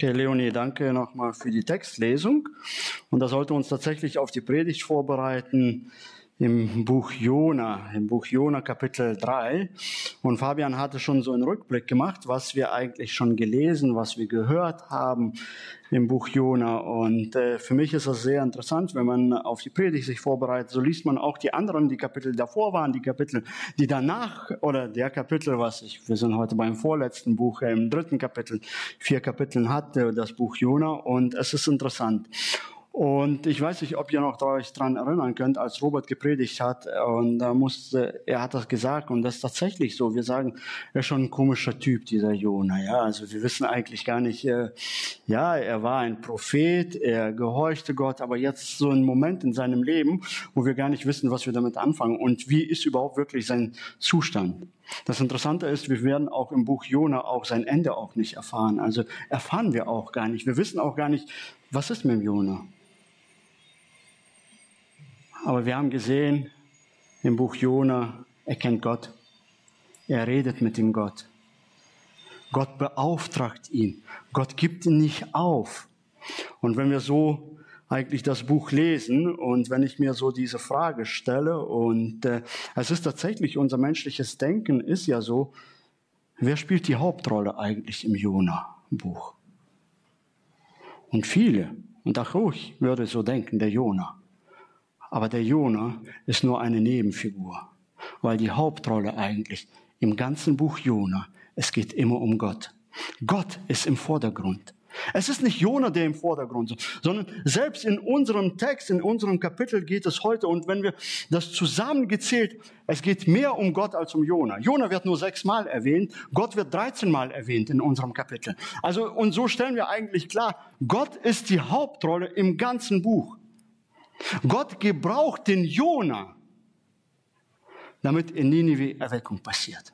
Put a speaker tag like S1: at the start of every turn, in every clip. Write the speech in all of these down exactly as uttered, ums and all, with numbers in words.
S1: Okay, Leonie, danke nochmal für die Textlesung. Und das sollte uns tatsächlich auf die Predigt vorbereiten im Buch Jona, im Buch Jona Kapitel drei. Und Fabian hatte schon so einen Rückblick gemacht, was wir eigentlich schon gelesen, was wir gehört haben im Buch Jona. Und äh, für mich ist das sehr interessant, wenn man auf die Predigt sich vorbereitet. So liest man auch die anderen, die Kapitel davor waren, die Kapitel, die danach, oder der Kapitel, was ich, wir sind heute beim vorletzten Buch, äh, im dritten Kapitel, vier Kapiteln hat äh, das Buch Jona. Und es ist interessant. Und ich weiß nicht, ob ihr noch euch daran erinnern könnt, als Robert gepredigt hat, und da musste, er hat das gesagt, und das ist tatsächlich so. Wir sagen, er ist schon ein komischer Typ, dieser Jona. Ja, also wir wissen eigentlich gar nicht, äh, ja, er war ein Prophet, er gehorchte Gott, aber jetzt so ein Moment in seinem Leben, wo wir gar nicht wissen, was wir damit anfangen und wie ist überhaupt wirklich sein Zustand. Das Interessante ist, wir werden auch im Buch Jona auch sein Ende auch nicht erfahren. Also erfahren wir auch gar nicht. Wir wissen auch gar nicht, was ist mit dem Jona. Aber wir haben gesehen im Buch Jona, er kennt Gott. Er redet mit dem Gott. Gott beauftragt ihn. Gott gibt ihn nicht auf. Und wenn wir so eigentlich das Buch lesen und wenn ich mir so diese Frage stelle, und äh, es ist tatsächlich, unser menschliches Denken ist ja so, wer spielt die Hauptrolle eigentlich im Jona-Buch? Und viele, und auch ich würde so denken, der Jona. Aber der Jona ist nur eine Nebenfigur, weil die Hauptrolle eigentlich im ganzen Buch Jona, es geht immer um Gott. Gott ist im Vordergrund. Es ist nicht Jona, der im Vordergrund ist, sondern selbst in unserem Text, in unserem Kapitel geht es heute, und wenn wir das zusammengezählt, es geht mehr um Gott als um Jona. Jona wird nur sechsmal erwähnt, Gott wird dreizehnmal erwähnt in unserem Kapitel. Also, und so stellen wir eigentlich klar, Gott ist die Hauptrolle im ganzen Buch. Gott gebraucht den Jona, damit in Ninive Erweckung passiert.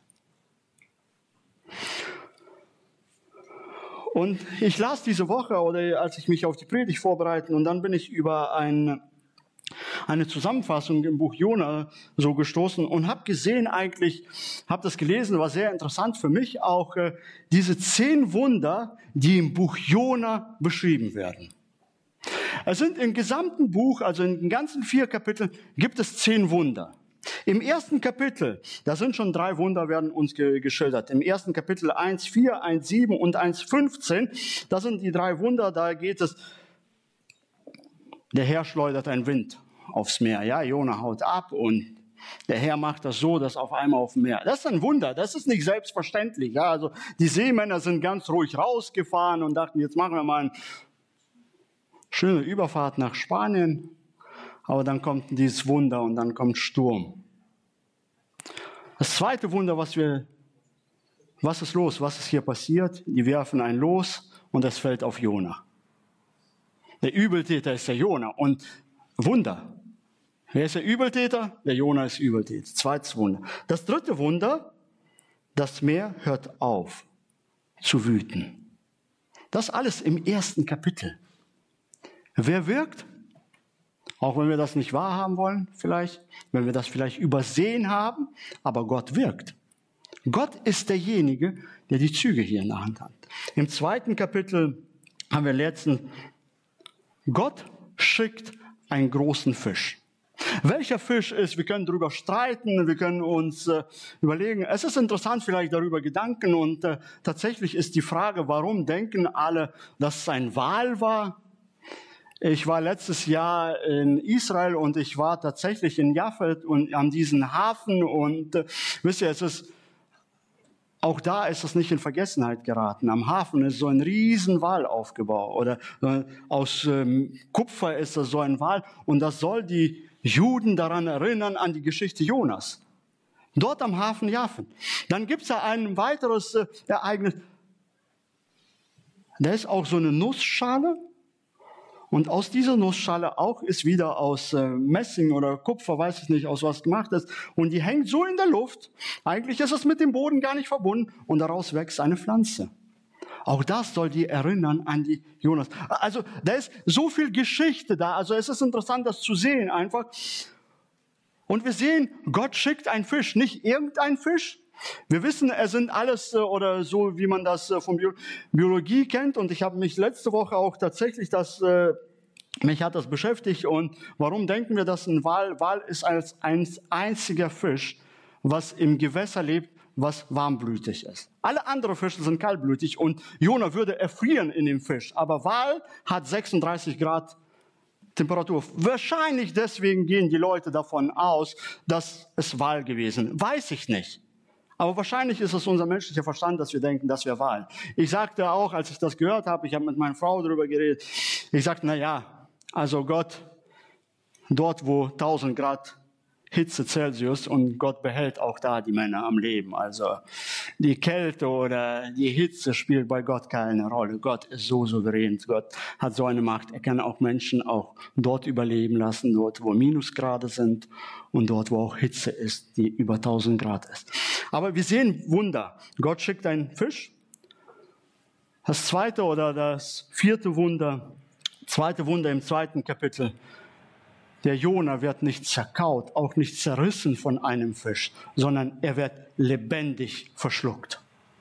S1: Und ich las diese Woche, oder als ich mich auf die Predigt vorbereite, und dann bin ich über ein, eine Zusammenfassung im Buch Jona so gestoßen und habe gesehen eigentlich, habe das gelesen, war sehr interessant für mich auch, äh, diese zehn Wunder, die im Buch Jona beschrieben werden. Es sind im gesamten Buch, also in den ganzen vier Kapiteln, gibt es zehn Wunder. Im ersten Kapitel, da sind schon drei Wunder, werden uns ge- geschildert. Im ersten Kapitel eins vier, eins sieben und eins fünfzehn, das sind die drei Wunder, da geht es, der Herr schleudert einen Wind aufs Meer. Ja, Jona haut ab und der Herr macht das so, dass auf einmal auf dem Meer. Das ist ein Wunder, das ist nicht selbstverständlich. Ja, also die Seemänner sind ganz ruhig rausgefahren und dachten, jetzt machen wir mal ein schöne Überfahrt nach Spanien, aber dann kommt dieses Wunder und dann kommt Sturm. Das zweite Wunder, was wir, was ist los, was ist hier passiert? Die werfen ein Los und es fällt auf Jona. Der Übeltäter ist der Jona und Wunder. Wer ist der Übeltäter? Der Jona ist Übeltäter. Zweites Wunder. Das dritte Wunder, das Meer hört auf zu wüten. Das alles im ersten Kapitel. Wer wirkt? Auch wenn wir das nicht wahrhaben wollen, vielleicht, wenn wir das vielleicht übersehen haben, aber Gott wirkt. Gott ist derjenige, der die Züge hier in der Hand hat. Im zweiten Kapitel haben wir letzten, Gott schickt einen großen Fisch. Welcher Fisch ist, wir können darüber streiten, wir können uns äh, überlegen. Es ist interessant, vielleicht darüber Gedanken, und äh, tatsächlich ist die Frage, warum denken alle, dass es ein Wal war? Ich war letztes Jahr in Israel und ich war tatsächlich in Jaffet und an diesem Hafen, und äh, wisst ihr, es ist, auch da ist es nicht in Vergessenheit geraten. Am Hafen ist so ein riesen Wal aufgebaut, oder äh, aus ähm, Kupfer ist das so ein Wal, und das soll die Juden daran erinnern, an die Geschichte Jonas. Dort am Hafen Jaffet. Dann gibt's da ein weiteres äh, Ereignis. Da ist auch so eine Nussschale. Und aus dieser Nussschale auch ist wieder aus äh, Messing oder Kupfer, weiß ich nicht, aus was gemacht ist. Und die hängt so in der Luft. Eigentlich ist es mit dem Boden gar nicht verbunden. Und daraus wächst eine Pflanze. Auch das soll die erinnern an die Jonas. Also da ist so viel Geschichte da. Also es ist interessant, das zu sehen einfach. Und wir sehen, Gott schickt einen Fisch. Nicht irgendein Fisch, Wir wissen, es sind alles, oder so, wie man das von Biologie kennt. Und ich habe mich letzte Woche auch tatsächlich, das, mich hat das beschäftigt. Und warum denken wir, dass ein Wal, Wal ist als ein einziger Fisch, was im Gewässer lebt, was warmblütig ist. Alle anderen Fische sind kaltblütig und Jona würde erfrieren in dem Fisch. Aber Wal hat sechsunddreißig Grad Temperatur. Wahrscheinlich deswegen gehen die Leute davon aus, dass es Wal gewesen ist. Weiß ich nicht. Aber wahrscheinlich ist es unser menschlicher Verstand, dass wir denken, das wäre Wal. Ich sagte auch, als ich das gehört habe, ich habe mit meiner Frau darüber geredet, ich sagte, na ja, also Gott, dort wo tausend Grad Hitze Celsius und Gott behält auch da die Männer am Leben. Also die Kälte oder die Hitze spielt bei Gott keine Rolle. Gott ist so souverän. Gott hat so eine Macht. Er kann auch Menschen auch dort überleben lassen, dort wo Minusgrade sind und dort wo auch Hitze ist, die über tausend Grad ist. Aber wir sehen Wunder. Gott schickt einen Fisch. Das zweite oder das vierte Wunder, zweite Wunder im zweiten Kapitel. Der Jona wird nicht zerkaut, auch nicht zerrissen von einem Fisch, sondern er wird lebendig verschluckt.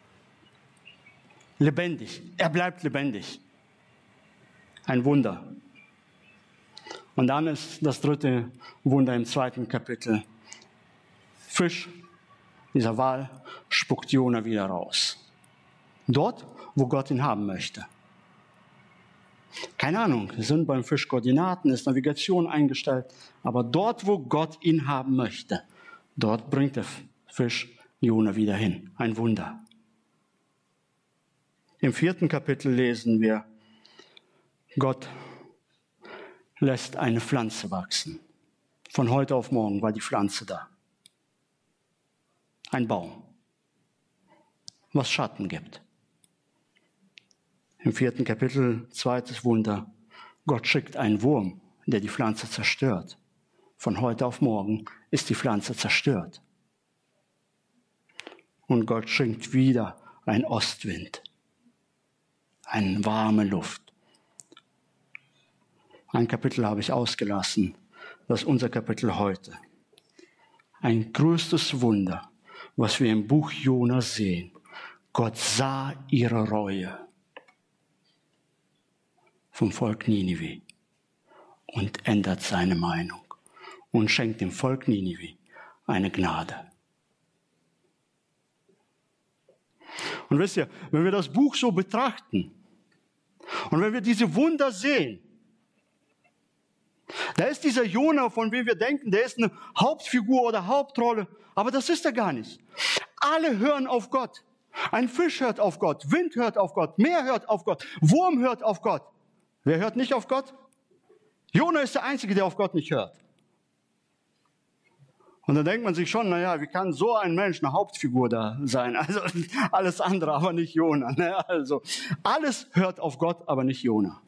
S1: Lebendig. Er bleibt lebendig. Ein Wunder. Und dann ist das dritte Wunder im zweiten Kapitel. Fisch, dieser Wal, spuckt Jona wieder raus. Dort, wo Gott ihn haben möchte. Keine Ahnung, es sind beim Fisch Koordinaten, ist Navigation eingestellt. Aber dort, wo Gott ihn haben möchte, dort bringt der Fisch Jona wieder hin. Ein Wunder. Im vierten Kapitel lesen wir, Gott lässt eine Pflanze wachsen. Von heute auf morgen war die Pflanze da. Ein Baum, was Schatten gibt. Im vierten Kapitel, zweites Wunder, Gott schickt einen Wurm, der die Pflanze zerstört. Von heute auf morgen ist die Pflanze zerstört. Und Gott schenkt wieder einen Ostwind, eine warme Luft. Ein Kapitel habe ich ausgelassen, das ist unser Kapitel heute. Ein größtes Wunder, was wir im Buch Jona sehen. Gott sah ihre Reue vom Volk Ninive und ändert seine Meinung und schenkt dem Volk Ninive eine Gnade. Und wisst ihr, wenn wir das Buch so betrachten und wenn wir diese Wunder sehen, da ist dieser Jona, von dem wir denken, der ist eine Hauptfigur oder Hauptrolle, aber das ist er gar nicht. Alle hören auf Gott. Ein Fisch hört auf Gott, Wind hört auf Gott, Meer hört auf Gott, Wurm hört auf Gott. Wer hört nicht auf Gott? Jona ist der Einzige, der auf Gott nicht hört. Und dann denkt man sich schon, naja, wie kann so ein Mensch eine Hauptfigur da sein? Also alles andere, aber nicht Jona. Ne? Also alles hört auf Gott, aber nicht Jona.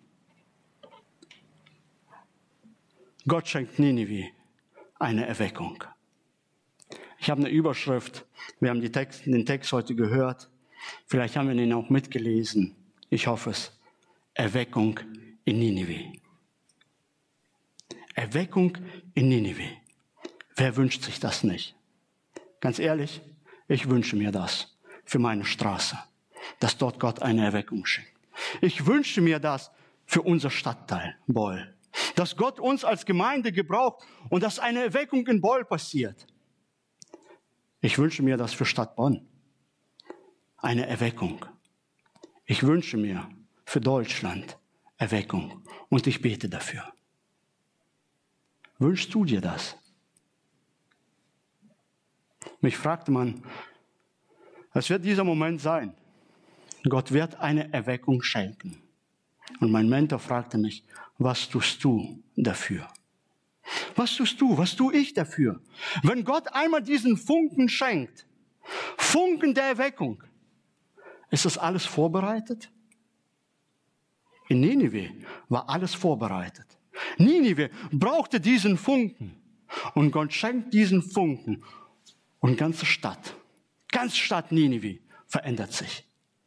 S1: Gott schenkt Ninive eine Erweckung. Ich habe eine Überschrift, wir haben die Text, den Text heute gehört, vielleicht haben wir den auch mitgelesen, ich hoffe es. Erweckung in Ninive. Erweckung in Ninive. Wer wünscht sich das nicht? Ganz ehrlich, ich wünsche mir das für meine Straße, dass dort Gott eine Erweckung schenkt. Ich wünsche mir das für unser Stadtteil Boll, dass Gott uns als Gemeinde gebraucht und dass eine Erweckung in Boll passiert. Ich wünsche mir das für Stadt Bonn, eine Erweckung. Ich wünsche mir für Deutschland Erweckung und ich bete dafür. Wünschst du dir das? Mich fragte man, es wird dieser Moment sein. Gott wird eine Erweckung schenken. Und mein Mentor fragte mich, was tust du dafür? Was tust du, was tue ich dafür? Wenn Gott einmal diesen Funken schenkt, Funken der Erweckung, ist das alles vorbereitet? In Ninive war alles vorbereitet. Ninive brauchte diesen Funken. Und Gott schenkt diesen Funken. Und ganze Stadt, ganze Stadt Ninive verändert sich.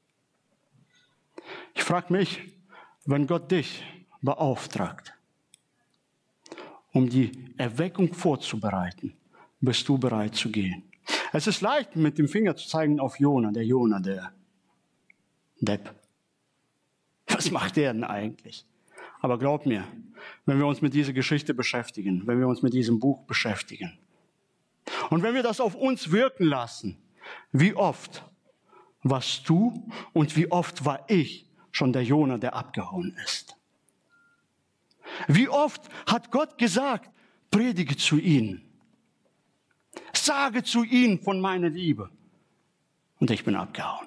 S1: Ich frage mich, wenn Gott dich beauftragt, um die Erweckung vorzubereiten, bist du bereit zu gehen? Es ist leicht, mit dem Finger zu zeigen auf Jona, der Jona, der Depp. Was macht der denn eigentlich? Aber glaub mir, wenn wir uns mit dieser Geschichte beschäftigen, wenn wir uns mit diesem Buch beschäftigen und wenn wir das auf uns wirken lassen, wie oft warst du und wie oft war ich schon der Jona, der abgehauen ist? Wie oft hat Gott gesagt, predige zu ihnen, sage zu ihnen von meiner Liebe, und ich bin abgehauen.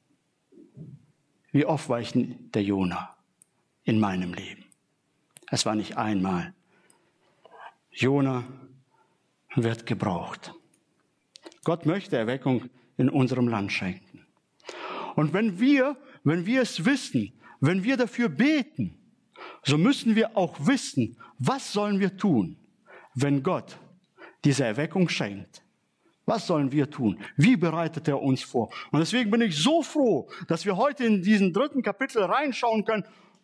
S1: Wie oft war ich der Jona in meinem Leben? Es war nicht einmal. Jona wird gebraucht. Gott möchte Erweckung in unserem Land schenken. Und wenn wir, wenn wir es wissen, wenn wir dafür beten, so müssen wir auch wissen, was sollen wir tun, wenn Gott diese Erweckung schenkt. Was sollen wir tun? Wie bereitet er uns vor? Und deswegen bin ich so froh, dass wir heute in diesen dritten Kapitel reinschauen können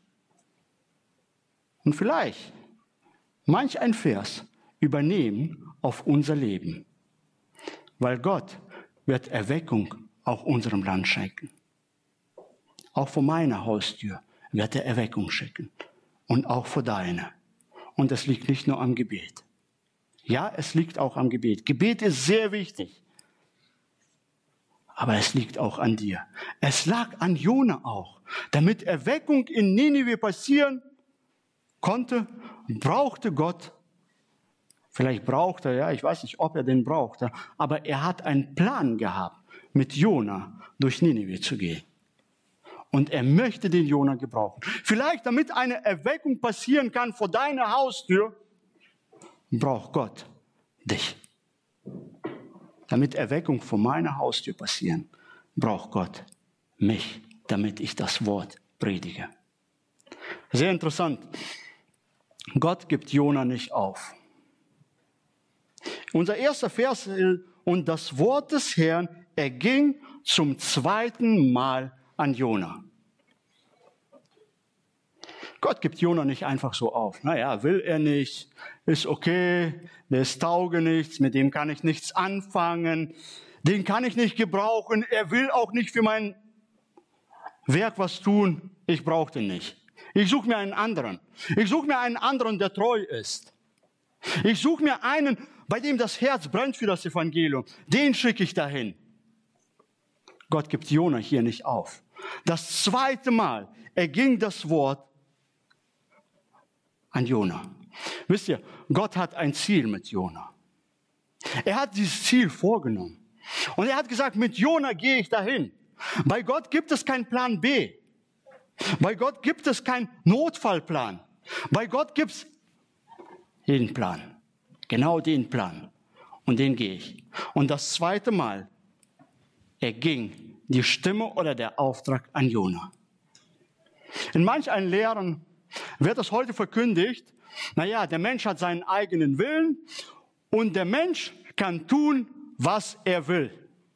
S1: und vielleicht manch ein Vers übernehmen auf unser Leben. Weil Gott wird Erweckung auch unserem Land schenken. Auch vor meiner Haustür wird er Erweckung schenken. Und auch vor deiner. Und es liegt nicht nur am Gebet. Ja, es liegt auch am Gebet. Gebet ist sehr wichtig. Aber es liegt auch an dir. Es lag an Jona auch. Damit Erweckung in Ninive passieren konnte, brauchte Gott, vielleicht brauchte er, ja, ich weiß nicht, ob er den brauchte, aber er hat einen Plan gehabt, mit Jona durch Ninive zu gehen. Und er möchte den Jona gebrauchen. Vielleicht, damit eine Erweckung passieren kann vor deiner Haustür, braucht Gott dich. Damit Erweckung vor meiner Haustür passieren, braucht Gott mich, damit ich das Wort predige. Sehr interessant. Gott gibt Jona nicht auf. Unser erster Vers, und das Wort des Herrn erging zum zweiten Mal an Jona. Gott gibt Jona nicht einfach so auf. Naja, will er nicht, ist okay, der ist taugenichts, mit dem kann ich nichts anfangen, den kann ich nicht gebrauchen, er will auch nicht für mein Werk was tun, ich brauche den nicht. Ich suche mir einen anderen. Ich suche mir einen anderen, der treu ist. Ich suche mir einen, bei dem das Herz brennt für das Evangelium. Den schicke ich dahin. Gott gibt Jona hier nicht auf. Das zweite Mal erging das Wort an Jona. Wisst ihr, Gott hat ein Ziel mit Jona. Er hat dieses Ziel vorgenommen. Und er hat gesagt, mit Jona gehe ich dahin. Bei Gott gibt es keinen Plan B. Bei Gott gibt es keinen Notfallplan. Bei Gott gibt es den Plan. Genau den Plan. Und den gehe ich. Und das zweite Mal erging die Stimme oder der Auftrag an Jona. In manch einen Lehren wird es heute verkündigt, naja, der Mensch hat seinen eigenen Willen und der Mensch kann tun, was er will.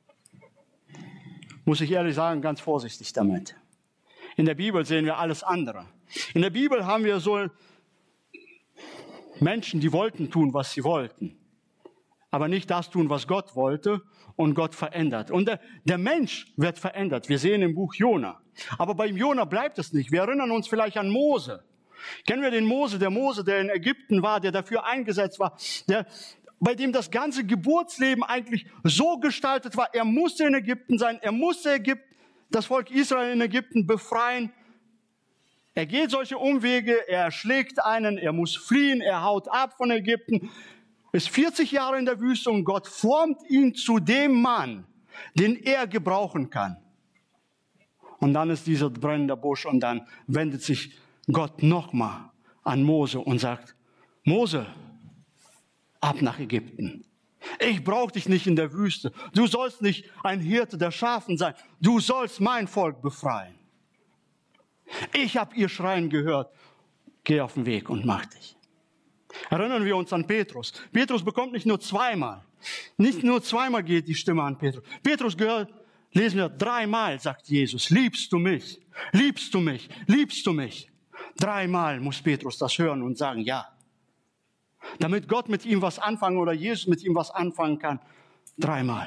S1: Muss ich ehrlich sagen, ganz vorsichtig damit. In der Bibel sehen wir alles andere. In der Bibel haben wir so Menschen, die wollten tun, was sie wollten, aber nicht das tun, was Gott wollte, und Gott verändert. Und der, der Mensch wird verändert. Wir sehen im Buch Jona. Aber beim Jona bleibt es nicht. Wir erinnern uns vielleicht an Mose. Kennen wir den Mose, der Mose, der in Ägypten war, der dafür eingesetzt war, der, bei dem das ganze Geburtsleben eigentlich so gestaltet war, er musste in Ägypten sein, er musste Ägypten, das Volk Israel in Ägypten befreien. Er geht solche Umwege, er schlägt einen, er muss fliehen, er haut ab von Ägypten, ist vierzig Jahre in der Wüste und Gott formt ihn zu dem Mann, den er gebrauchen kann. Und dann ist dieser brennende Busch und dann wendet sich Gott nochmal an Mose und sagt, Mose, ab nach Ägypten. Ich brauche dich nicht in der Wüste. Du sollst nicht ein Hirte der Schafen sein. Du sollst mein Volk befreien. Ich habe ihr Schreien gehört. Geh auf den Weg und mach dich. Erinnern wir uns an Petrus. Petrus bekommt nicht nur zweimal. Nicht nur zweimal geht die Stimme an Petrus. Petrus gehört, lesen wir, dreimal sagt Jesus, liebst du mich? Liebst du mich? Liebst du mich? Dreimal muss Petrus das hören und sagen, ja. Damit Gott mit ihm was anfangen oder Jesus mit ihm was anfangen kann, dreimal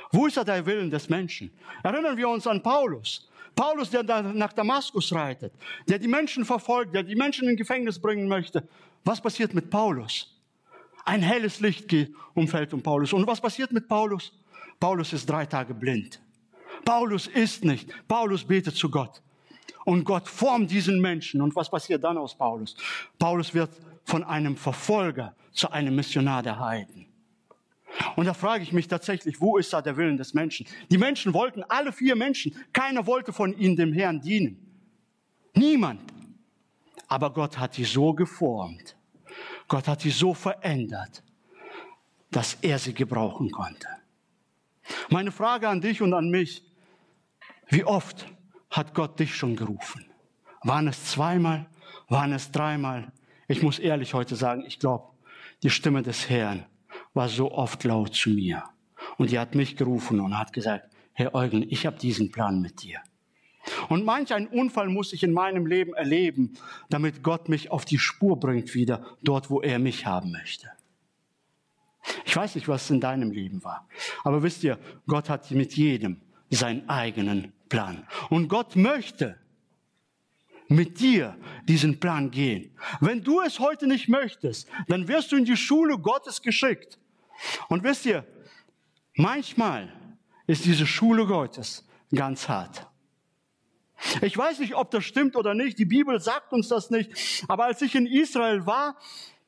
S1: Wo ist da der Willen des Menschen? Erinnern wir uns an Paulus. Paulus, der da nach Damaskus reitet, der die Menschen verfolgt, der die Menschen in Gefängnis bringen möchte. Was passiert mit Paulus? Ein helles Licht umfällt um Paulus. Und was passiert mit Paulus? Paulus ist drei Tage blind. Paulus isst nicht. Paulus betet zu Gott. Und Gott formt diesen Menschen. Und was passiert dann aus Paulus? Paulus wird von einem Verfolger zu einem Missionar der Heiden. Und da frage ich mich tatsächlich, wo ist da der Willen des Menschen? Die Menschen wollten, alle vier Menschen, keiner wollte von ihnen dem Herrn dienen. Niemand. Aber Gott hat sie so geformt. Gott hat sie so verändert, dass er sie gebrauchen konnte. Meine Frage an dich und an mich, wie oft hat Gott dich schon gerufen? Waren es zweimal? Waren es dreimal? Ich muss ehrlich heute sagen, ich glaube, die Stimme des Herrn war so oft laut zu mir. Und die hat mich gerufen und hat gesagt, Herr Eugen, ich habe diesen Plan mit dir. Und manch einen Unfall muss ich in meinem Leben erleben, damit Gott mich auf die Spur bringt wieder, dort, wo er mich haben möchte. Ich weiß nicht, was in deinem Leben war. Aber wisst ihr, Gott hat mit jedem seinen eigenen Plan. Und Gott möchte mit dir diesen Plan gehen. Wenn du es heute nicht möchtest, dann wirst du in die Schule Gottes geschickt. Und wisst ihr, manchmal ist diese Schule Gottes ganz hart. Ich weiß nicht, ob das stimmt oder nicht. Die Bibel sagt uns das nicht. Aber als ich in Israel war,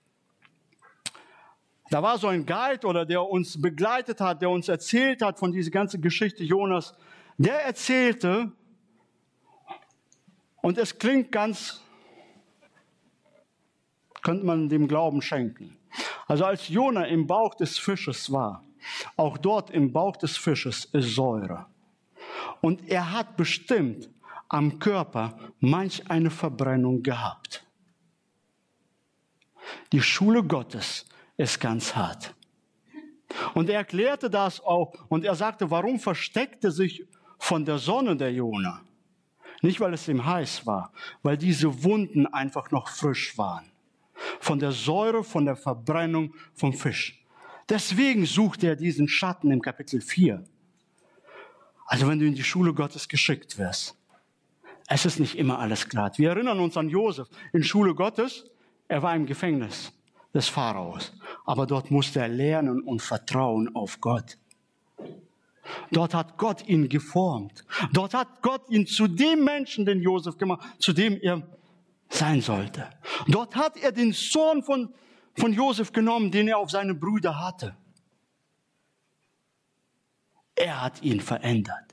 S1: da war so ein Guide, oder der uns begleitet hat, der uns erzählt hat von dieser ganzen Geschichte Jonas. Der erzählte, und es klingt ganz, könnte man dem Glauben schenken. Also als Jona im Bauch des Fisches war, auch dort im Bauch des Fisches ist Säure. Und er hat bestimmt am Körper manch eine Verbrennung gehabt. Die Schule Gottes ist ganz hart. Und er erklärte das auch. Und er sagte, warum versteckte sich von der Sonne der Jona? Nicht, weil es ihm heiß war, weil diese Wunden einfach noch frisch waren. Von der Säure, von der Verbrennung vom Fisch. Deswegen sucht er diesen Schatten im Kapitel vier. Also wenn du in die Schule Gottes geschickt wirst, es ist nicht immer alles glatt. Wir erinnern uns an Josef in Schule Gottes. Er war im Gefängnis des Pharaos. Aber dort musste er lernen und vertrauen auf Gott. Dort hat Gott ihn geformt. Dort hat Gott ihn zu dem Menschen, den Josef gemacht, zu dem er sein sollte. Dort hat er den Zorn von, von Josef genommen, den er auf seine Brüder hatte. Er hat ihn verändert.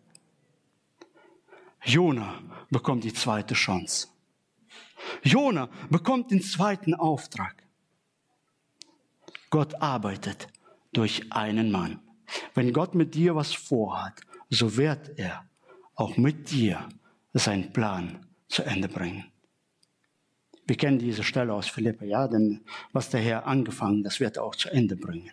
S1: Jona bekommt die zweite Chance. Jona bekommt den zweiten Auftrag. Gott arbeitet durch einen Mann. Wenn Gott mit dir was vorhat, so wird er auch mit dir seinen Plan zu Ende bringen. Wir kennen diese Stelle aus Philipper, ja, denn was der Herr angefangen, das wird er auch zu Ende bringen.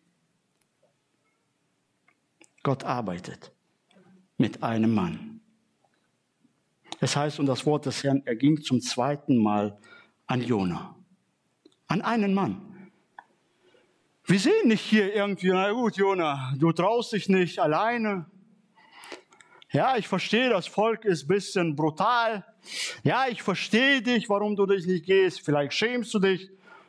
S1: Gott arbeitet mit einem Mann. Es heißt, und das Wort des Herrn, er ging zum zweiten Mal an Jona. An einen Mann. Wir sehen nicht hier irgendwie, na gut, Jona, du traust dich nicht alleine. Ja, ich verstehe, das Volk ist ein bisschen brutal. Ja, ich verstehe dich, warum du dich nicht gehst. Vielleicht schämst du dich.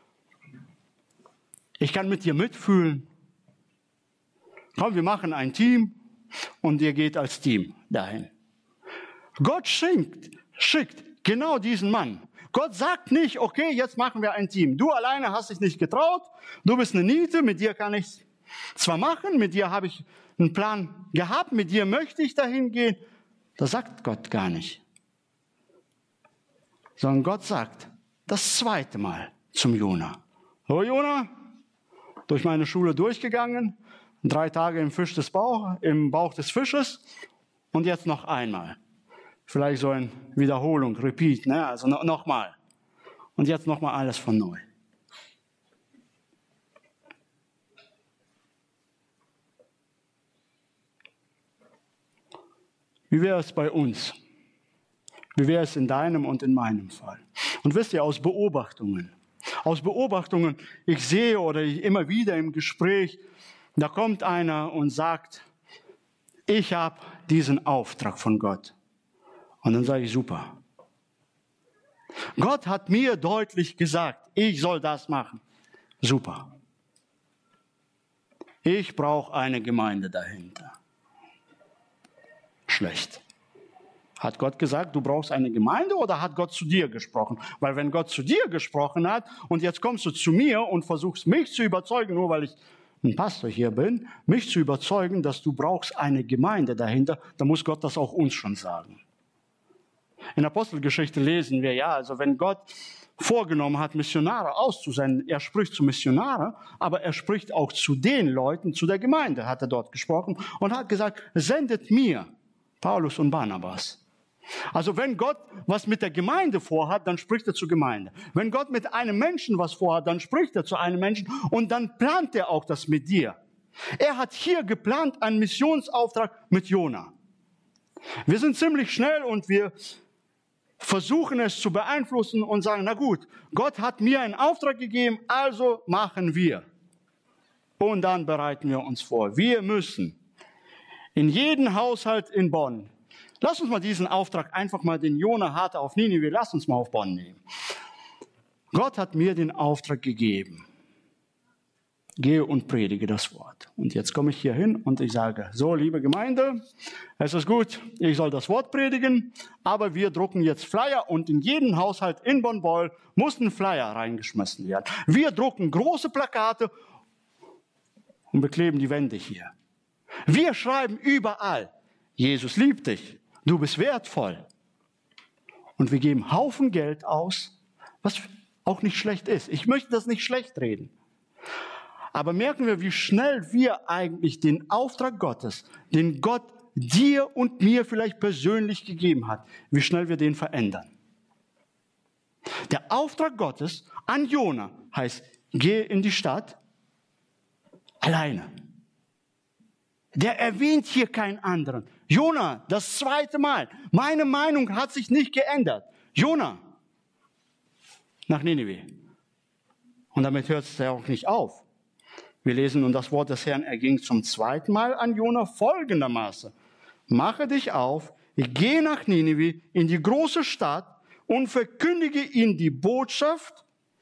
S1: Ich kann mit dir mitfühlen. Komm, wir machen ein Team und ihr geht als Team dahin. Gott schickt, schickt genau diesen Mann. Gott sagt nicht, okay, jetzt machen wir ein Team. Du alleine hast dich nicht getraut, du bist eine Niete, mit dir kann ich zwar machen, mit dir habe ich einen Plan gehabt, mit dir möchte ich dahin gehen. Das sagt Gott gar nicht. Sondern Gott sagt das zweite Mal zum Jona. So Jona, durch meine Schule durchgegangen, drei Tage im, Fisch des Bauch, im Bauch des Fisches und jetzt noch einmal. Vielleicht so eine Wiederholung, Repeat, ne? Also no, nochmal. Und jetzt nochmal alles von neu. Wie wäre es bei uns? Wie wäre es in deinem und in meinem Fall? Und wisst ihr, aus Beobachtungen, aus Beobachtungen, ich sehe oder ich immer wieder im Gespräch, da kommt einer und sagt, ich habe diesen Auftrag von Gott. Und dann sage ich, super. Gott hat mir deutlich gesagt, ich soll das machen. Super. Ich brauche eine Gemeinde dahinter. Schlecht. Hat Gott gesagt, du brauchst eine Gemeinde, oder hat Gott zu dir gesprochen? Weil wenn Gott zu dir gesprochen hat und jetzt kommst du zu mir und versuchst mich zu überzeugen, nur weil ich ein Pastor hier bin, mich zu überzeugen, dass du brauchst eine Gemeinde dahinter, dann muss Gott das auch uns schon sagen. In der Apostelgeschichte lesen wir, ja, also wenn Gott vorgenommen hat, Missionare auszusenden, er spricht zu Missionaren, aber er spricht auch zu den Leuten, zu der Gemeinde hat er dort gesprochen und hat gesagt, sendet mir Paulus und Barnabas. Also wenn Gott was mit der Gemeinde vorhat, dann spricht er zur Gemeinde. Wenn Gott mit einem Menschen was vorhat, dann spricht er zu einem Menschen und dann plant er auch das mit dir. Er hat hier geplant einen Missionsauftrag mit Jona. Wir sind ziemlich schnell und wir versuchen es zu beeinflussen und sagen, na gut, Gott hat mir einen Auftrag gegeben, also machen wir. Und dann bereiten wir uns vor. Wir müssen in jeden Haushalt in Bonn, lass uns mal diesen Auftrag einfach mal, den Jona hatte auf Ninive, lass uns mal auf Bonn nehmen. Gott hat mir den Auftrag gegeben. Gehe und predige das Wort. Und jetzt komme ich hier hin und ich sage, so liebe Gemeinde, es ist gut, ich soll das Wort predigen, aber wir drucken jetzt Flyer und in jeden Haushalt in Bonn-Beuel muss ein Flyer reingeschmissen werden. Wir drucken große Plakate und bekleben die Wände hier. Wir schreiben überall, Jesus liebt dich, du bist wertvoll. Und wir geben Haufen Geld aus, was auch nicht schlecht ist. Ich möchte das nicht schlecht reden. Aber merken wir, wie schnell wir eigentlich den Auftrag Gottes, den Gott dir und mir vielleicht persönlich gegeben hat, wie schnell wir den verändern. Der Auftrag Gottes an Jona heißt, geh in die Stadt alleine. Der erwähnt hier keinen anderen. Jona, das zweite Mal. Meine Meinung hat sich nicht geändert. Jona, nach Ninive. Und damit hört es ja auch nicht auf. Wir lesen, und das Wort des Herrn erging zum zweiten Mal an Jona folgendermaßen. Mache dich auf, geh nach Ninive in die große Stadt und verkündige ihnen die Botschaft,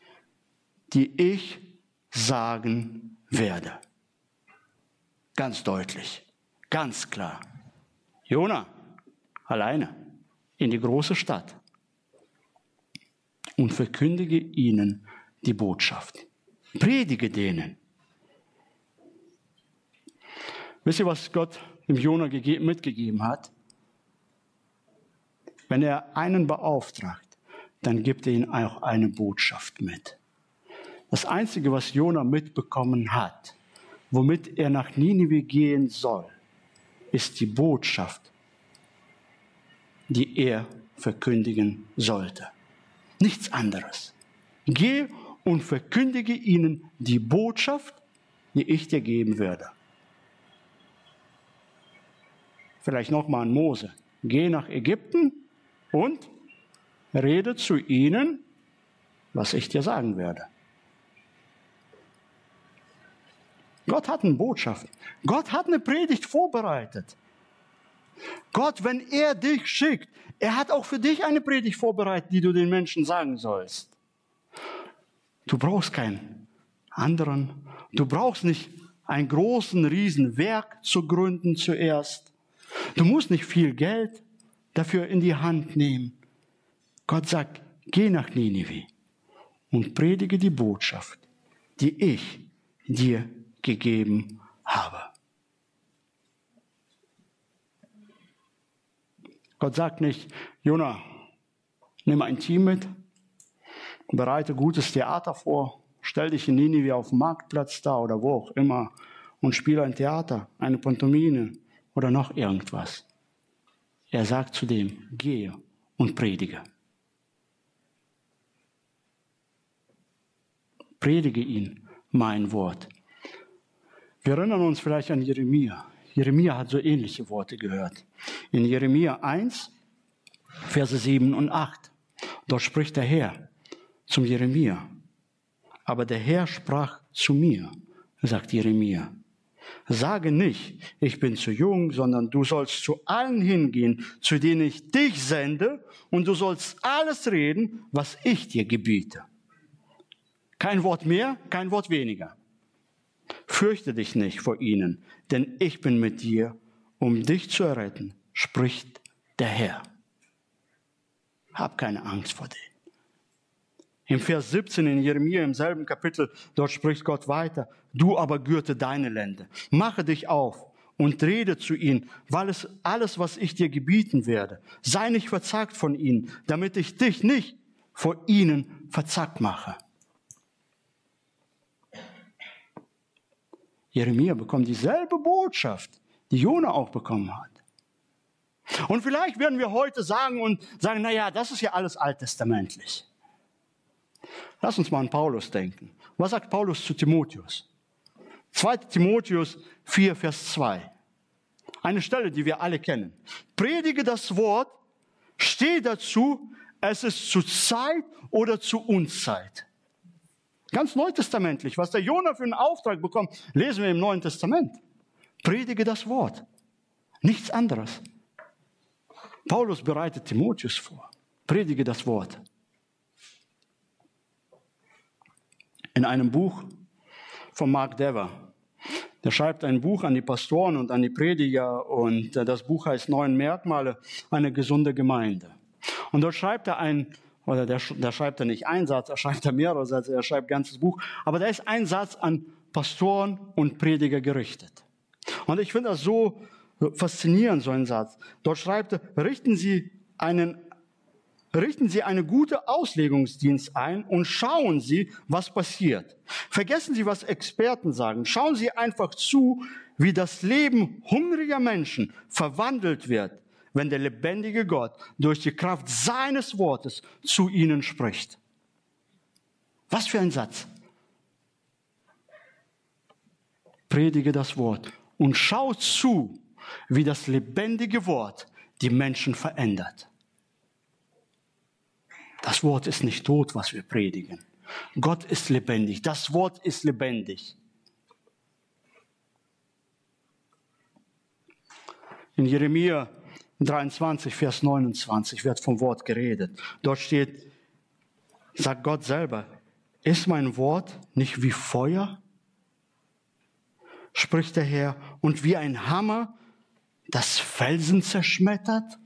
S1: die ich sagen werde. Ganz deutlich, ganz klar. Jona, alleine in die große Stadt und verkündige ihnen die Botschaft. Predige denen. Wisst ihr, was Gott dem Jona mitgegeben hat? Wenn er einen beauftragt, dann gibt er ihm auch eine Botschaft mit. Das Einzige, was Jona mitbekommen hat, womit er nach Ninive gehen soll, ist die Botschaft, die er verkündigen sollte. Nichts anderes. Geh und verkündige ihnen die Botschaft, die ich dir geben werde. Vielleicht nochmal an Mose. Geh nach Ägypten und rede zu ihnen, was ich dir sagen werde. Gott hat eine Botschaft. Gott hat eine Predigt vorbereitet. Gott, wenn er dich schickt, er hat auch für dich eine Predigt vorbereitet, die du den Menschen sagen sollst. Du brauchst keinen anderen. Du brauchst nicht einen großen Riesenwerk zu gründen zuerst. Du musst nicht viel Geld dafür in die Hand nehmen. Gott sagt, geh nach Ninive und predige die Botschaft, die ich dir gegeben habe. Gott sagt nicht, Jona, nimm ein Team mit, bereite gutes Theater vor, stell dich in Ninive auf dem Marktplatz da oder wo auch immer und spiele ein Theater, eine Pantomime oder noch irgendwas. Er sagt zu dem, gehe und predige. Predige ihn mein Wort. Wir erinnern uns vielleicht an Jeremia. Jeremia hat so ähnliche Worte gehört. In Jeremia eins, Verse sieben und acht. Dort spricht der Herr zum Jeremia. Aber der Herr sprach zu mir, sagt Jeremia. Sage nicht, ich bin zu jung, sondern du sollst zu allen hingehen, zu denen ich dich sende, und du sollst alles reden, was ich dir gebiete. Kein Wort mehr, kein Wort weniger. Fürchte dich nicht vor ihnen, denn ich bin mit dir, um dich zu erretten, spricht der Herr. Hab keine Angst vor denen. Im Vers siebzehn in Jeremia, im selben Kapitel, dort spricht Gott weiter. Du aber gürte deine Lende, mache dich auf und rede zu ihnen, weil es alles, was ich dir gebieten werde, sei nicht verzagt von ihnen, damit ich dich nicht vor ihnen verzagt mache. Jeremia bekommt dieselbe Botschaft, die Jona auch bekommen hat. Und vielleicht werden wir heute sagen und sagen, naja, das ist ja alles alttestamentlich. Lass uns mal an Paulus denken. Was sagt Paulus zu Timotheus? zweiter Timotheus vier, Vers zwei. Eine Stelle, die wir alle kennen. Predige das Wort, steh dazu, es ist zu Zeit oder zu Unzeit. Ganz neutestamentlich. Was der Jona für einen Auftrag bekommt, lesen wir im Neuen Testament. Predige das Wort. Nichts anderes. Paulus bereitet Timotheus vor. Predige das Wort. In einem Buch von Mark Dever. Der schreibt ein Buch an die Pastoren und an die Prediger und das Buch heißt Neun Merkmale, eine gesunde Gemeinde. Und dort schreibt er ein, oder der, der schreibt er nicht einen Satz, er schreibt er mehrere Sätze, er schreibt ein ganzes Buch, aber da ist ein Satz an Pastoren und Prediger gerichtet. Und ich finde das so faszinierend, so ein Satz. Dort schreibt er, richten Sie einen Richten Sie einen guten Auslegungsdienst ein und schauen Sie, was passiert. Vergessen Sie, was Experten sagen. Schauen Sie einfach zu, wie das Leben hungriger Menschen verwandelt wird, wenn der lebendige Gott durch die Kraft seines Wortes zu ihnen spricht. Was für ein Satz. Predige das Wort und schau zu, wie das lebendige Wort die Menschen verändert. Das Wort ist nicht tot, was wir predigen. Gott ist lebendig. Das Wort ist lebendig. In Jeremia dreiundzwanzig, Vers neunundzwanzig wird vom Wort geredet. Dort steht, sagt Gott selber, ist mein Wort nicht wie Feuer? Spricht der Herr, und wie ein Hammer, das Felsen zerschmettert?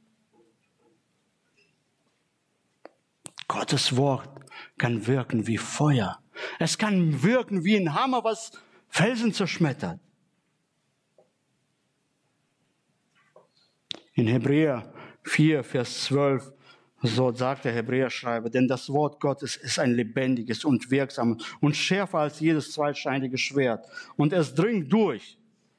S1: Gottes Wort kann wirken wie Feuer. Es kann wirken wie ein Hammer, was Felsen zerschmettert. In Hebräer vier, Vers zwölf, so sagt der Hebräerschreiber, denn das Wort Gottes ist ein lebendiges und wirksames und schärfer als jedes zweischneidige Schwert. Und es dringt durch,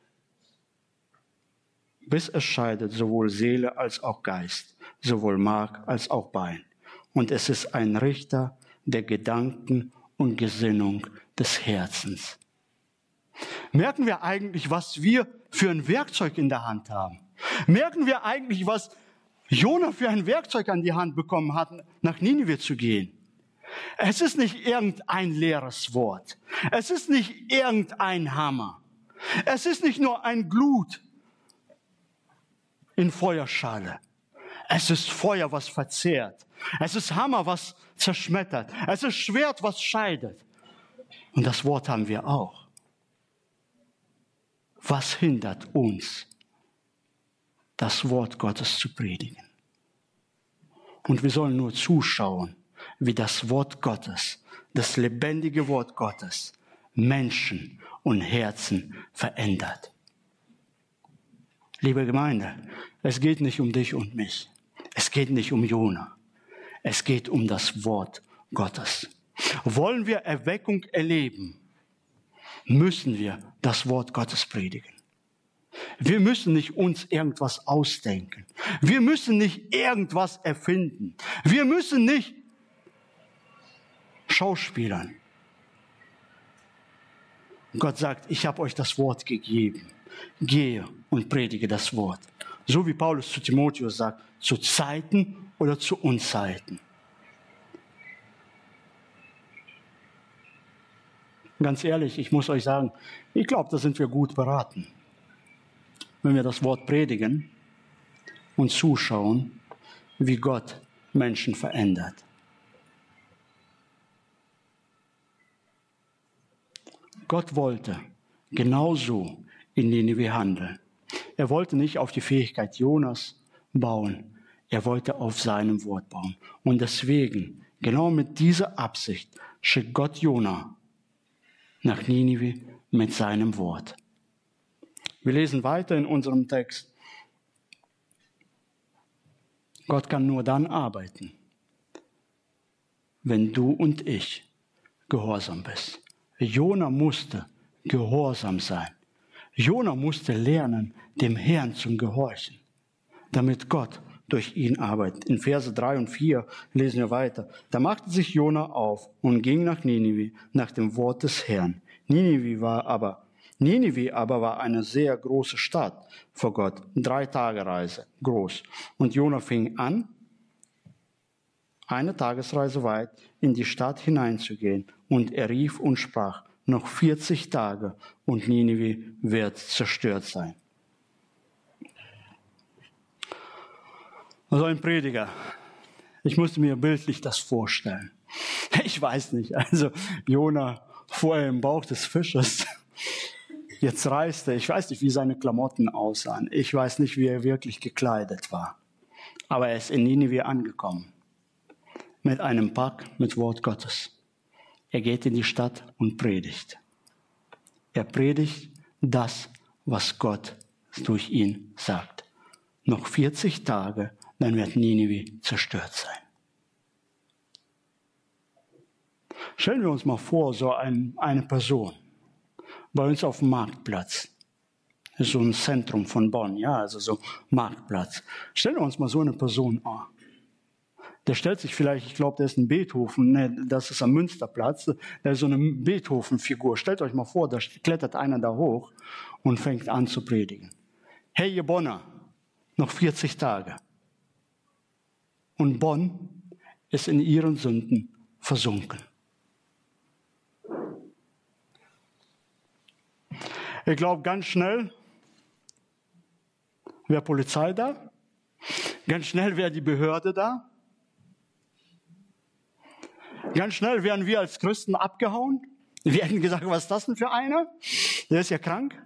S1: bis es scheidet sowohl Seele als auch Geist, sowohl Mark als auch Bein. Und es ist ein Richter der Gedanken und Gesinnung des Herzens. Merken wir eigentlich, was wir für ein Werkzeug in der Hand haben? Merken wir eigentlich, was Jona für ein Werkzeug an die Hand bekommen hat, nach Ninive zu gehen? Es ist nicht irgendein leeres Wort. Es ist nicht irgendein Hammer. Es ist nicht nur ein Glut in Feuerschale. Es ist Feuer, was verzehrt. Es ist Hammer, was zerschmettert. Es ist Schwert, was scheidet. Und das Wort haben wir auch. Was hindert uns, das Wort Gottes zu predigen? Und wir sollen nur zuschauen, wie das Wort Gottes, das lebendige Wort Gottes, Menschen und Herzen verändert. Liebe Gemeinde, es geht nicht um dich und mich. Es geht nicht um Jona. Es geht um das Wort Gottes. Wollen wir Erweckung erleben, müssen wir das Wort Gottes predigen. Wir müssen nicht uns irgendwas ausdenken. Wir müssen nicht irgendwas erfinden. Wir müssen nicht schauspielern. Gott sagt, ich habe euch das Wort gegeben. Gehe und predige das Wort. So wie Paulus zu Timotheus sagt, zu Zeiten oder zu Unzeiten. Ganz ehrlich, ich muss euch sagen, ich glaube, da sind wir gut beraten, wenn wir das Wort predigen und zuschauen, wie Gott Menschen verändert. Gott wollte genauso in Ninive handeln. Er wollte nicht auf die Fähigkeit Jonas bauen, er wollte auf seinem Wort bauen. Und deswegen, genau mit dieser Absicht, schickt Gott Jona nach Ninive mit seinem Wort. Wir lesen weiter in unserem Text. Gott kann nur dann arbeiten, wenn du und ich gehorsam bist. Jona musste gehorsam sein. Jona musste lernen, dem Herrn zu gehorchen, damit Gott durch ihn arbeitet. In Verse drei und vier lesen wir weiter. Da machte sich Jona auf und ging nach Ninive, nach dem Wort des Herrn. Ninive war aber, Ninive aber war eine sehr große Stadt vor Gott, drei Tage Reise groß. Und Jona fing an, eine Tagesreise weit in die Stadt hineinzugehen. Und er rief und sprach, noch vierzig Tage und Ninive wird zerstört sein. Also ein Prediger. Ich musste mir bildlich das vorstellen. Ich weiß nicht, also Jona vorher im Bauch des Fisches. Jetzt reiste er. Ich weiß nicht, wie seine Klamotten aussahen. Ich weiß nicht, wie er wirklich gekleidet war. Aber er ist in Ninive angekommen. Mit einem Pack mit Wort Gottes. Er geht in die Stadt und predigt. Er predigt das, was Gott durch ihn sagt. Noch vierzig Tage, dann wird Ninive zerstört sein. Stellen wir uns mal vor, so ein, eine Person bei uns auf dem Marktplatz. Das ist so ein Zentrum von Bonn, ja, also so Marktplatz. Stellen wir uns mal so eine Person an. Der stellt sich vielleicht, ich glaube, der ist ein Beethoven, ne, das ist am Münsterplatz, der ist so eine Beethoven-Figur. Stellt euch mal vor, da klettert einer da hoch und fängt an zu predigen. Hey, ihr Bonner, noch vierzig Tage. Und Bonn ist in ihren Sünden versunken. Ich glaube, ganz schnell wäre Polizei da, ganz schnell wäre die Behörde da, ganz schnell wären wir als Christen abgehauen. Wir hätten gesagt, was ist das denn für einer? Der ist ja krank.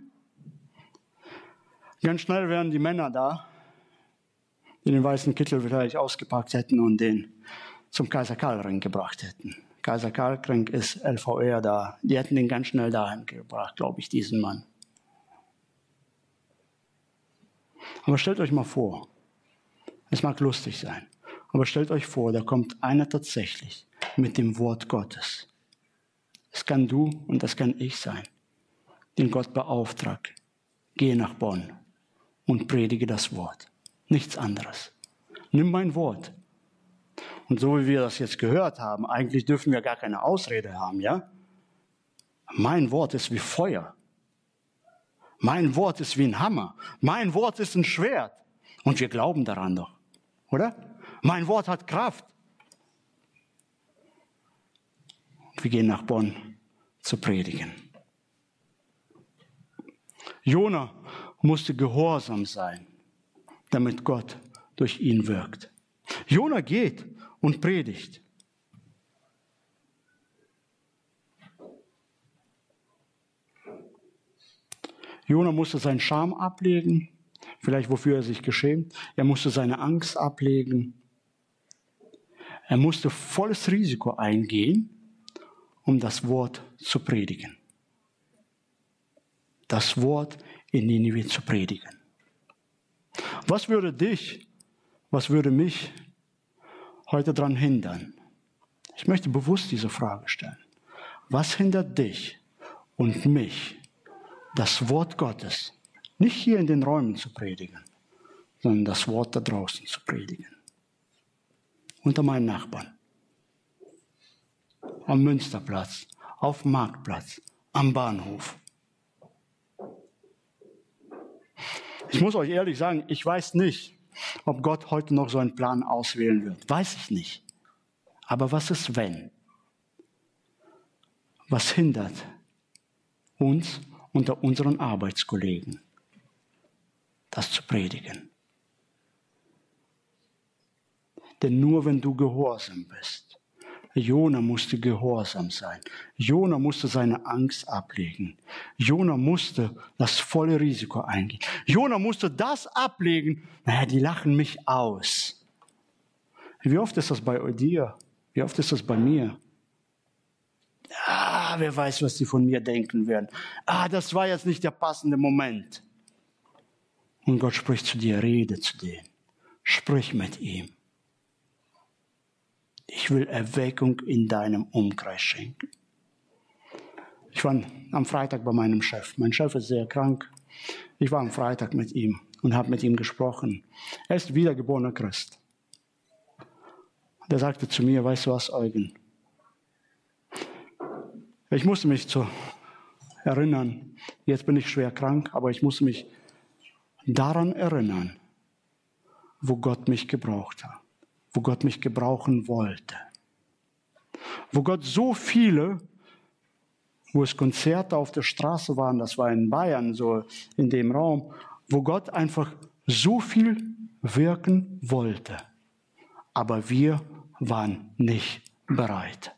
S1: Ganz schnell wären die Männer da, die den weißen Kittel vielleicht ausgepackt hätten und den zum Kaiser Karl-Ring gebracht hätten. Kaiser Karl-Ring ist L V R da. Die hätten den ganz schnell dahin gebracht, glaube ich, diesen Mann. Aber stellt euch mal vor, es mag lustig sein, aber stellt euch vor, da kommt einer tatsächlich mit dem Wort Gottes. Es kann du und das kann ich sein, den Gott beauftragt. Gehe nach Bonn und predige das Wort. Nichts anderes. Nimm mein Wort. Und so wie wir das jetzt gehört haben, eigentlich dürfen wir gar keine Ausrede haben, ja? Mein Wort ist wie Feuer. Mein Wort ist wie ein Hammer. Mein Wort ist ein Schwert. Und wir glauben daran doch, oder? Mein Wort hat Kraft. Wir gehen nach Bonn zu predigen. Jona musste gehorsam sein, damit Gott durch ihn wirkt. Jona geht und predigt. Jona musste seinen Scham ablegen, vielleicht wofür er sich geschämt. Er musste seine Angst ablegen. Er musste volles Risiko eingehen, um das Wort zu predigen. Das Wort in Ninive zu predigen. Was würde dich, was würde mich heute daran hindern? Ich möchte bewusst diese Frage stellen. Was hindert dich und mich, das Wort Gottes nicht hier in den Räumen zu predigen, sondern das Wort da draußen zu predigen? Unter meinen Nachbarn. Am Münsterplatz, auf dem Marktplatz, am Bahnhof. Ich muss euch ehrlich sagen, ich weiß nicht, ob Gott heute noch so einen Plan auswählen wird. Weiß ich nicht. Aber was ist, wenn? Was hindert uns unter unseren Arbeitskollegen das zu predigen. Denn nur wenn du gehorsam bist, Jona musste gehorsam sein. Jona musste seine Angst ablegen. Jona musste das volle Risiko eingehen. Jona musste das ablegen. Naja, die lachen mich aus. Wie oft ist das bei dir? Wie oft ist das bei mir? Ah, wer weiß, was die von mir denken werden. Ah, das war jetzt nicht der passende Moment. Und Gott spricht zu dir, rede zu denen. Sprich mit ihm. Ich will Erweckung in deinem Umkreis schenken. Ich war am Freitag bei meinem Chef. Mein Chef ist sehr krank. Ich war am Freitag mit ihm und habe mit ihm gesprochen. Er ist wiedergeborener Christ. Der sagte zu mir, weißt du was, Eugen? Ich musste mich zu erinnern, jetzt bin ich schwer krank, aber ich musste mich daran erinnern, wo Gott mich gebraucht hat, wo Gott mich gebrauchen wollte. Wo Gott so viele, wo es Konzerte auf der Straße waren, das war in Bayern, so in dem Raum, wo Gott einfach so viel wirken wollte. Aber wir waren nicht bereit.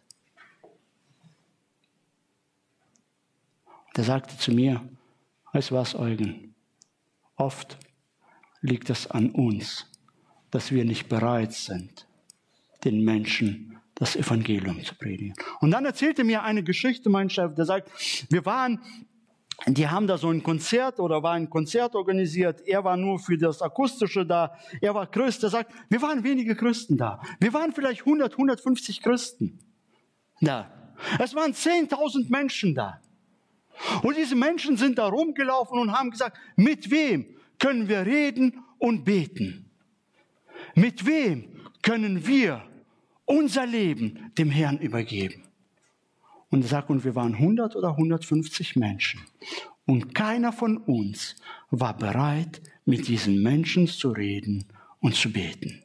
S1: Der sagte zu mir, weißt du was, Eugen, oft liegt es an uns, dass wir nicht bereit sind, den Menschen das Evangelium zu predigen. Und dann erzählte mir eine Geschichte, mein Chef, der sagt, wir waren, die haben da so ein Konzert oder war ein Konzert organisiert, er war nur für das Akustische da, er war Christ, der sagt, wir waren wenige Christen da. Wir waren vielleicht hundert, hundertfünfzig Christen da. Es waren zehntausend Menschen da. Und diese Menschen sind da rumgelaufen und haben gesagt, mit wem können wir reden und beten? Mit wem können wir unser Leben dem Herrn übergeben? Und er sagt, und wir waren hundert oder hundertfünfzig Menschen. Und keiner von uns war bereit, mit diesen Menschen zu reden und zu beten.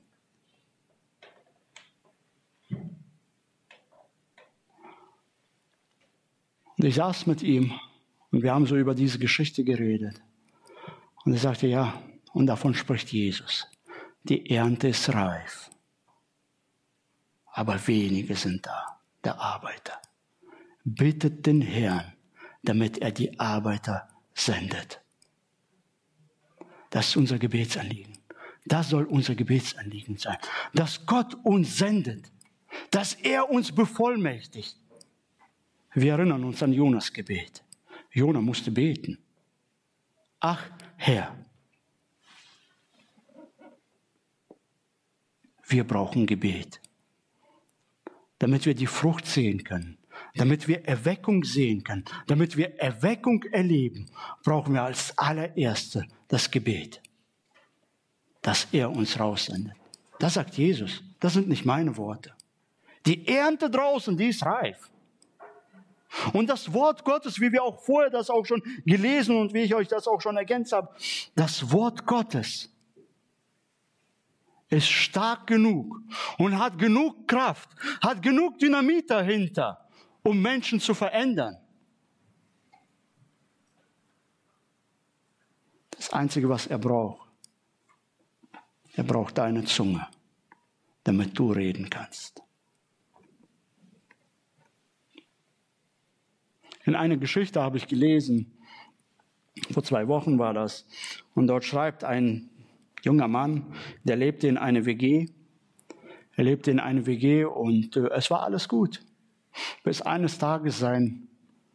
S1: Und ich saß mit ihm und wir haben so über diese Geschichte geredet. Und er sagte, ja, und davon spricht Jesus. Die Ernte ist reif, aber wenige sind da, der Arbeiter. Bittet den Herrn, damit er die Arbeiter sendet. Das ist unser Gebetsanliegen. Das soll unser Gebetsanliegen sein. Dass Gott uns sendet, dass er uns bevollmächtigt. Wir erinnern uns an Jonas Gebet. Jona musste beten. Ach Herr, wir brauchen Gebet, damit wir die Frucht sehen können, damit wir Erweckung sehen können, damit wir Erweckung erleben, brauchen wir als allererste das Gebet, dass er uns raussendet. Das sagt Jesus, das sind nicht meine Worte. Die Ernte draußen, die ist reif. Und das Wort Gottes, wie wir auch vorher das auch schon gelesen und wie ich euch das auch schon ergänzt habe, das Wort Gottes ist stark genug und hat genug Kraft, hat genug Dynamit dahinter, um Menschen zu verändern. Das Einzige, was er braucht, er braucht deine Zunge, damit du reden kannst. In einer Geschichte habe ich gelesen, vor zwei Wochen war das, und dort schreibt ein junger Mann, der lebte in einer W G. Er lebte in einer W G und äh, es war alles gut, bis eines Tages sein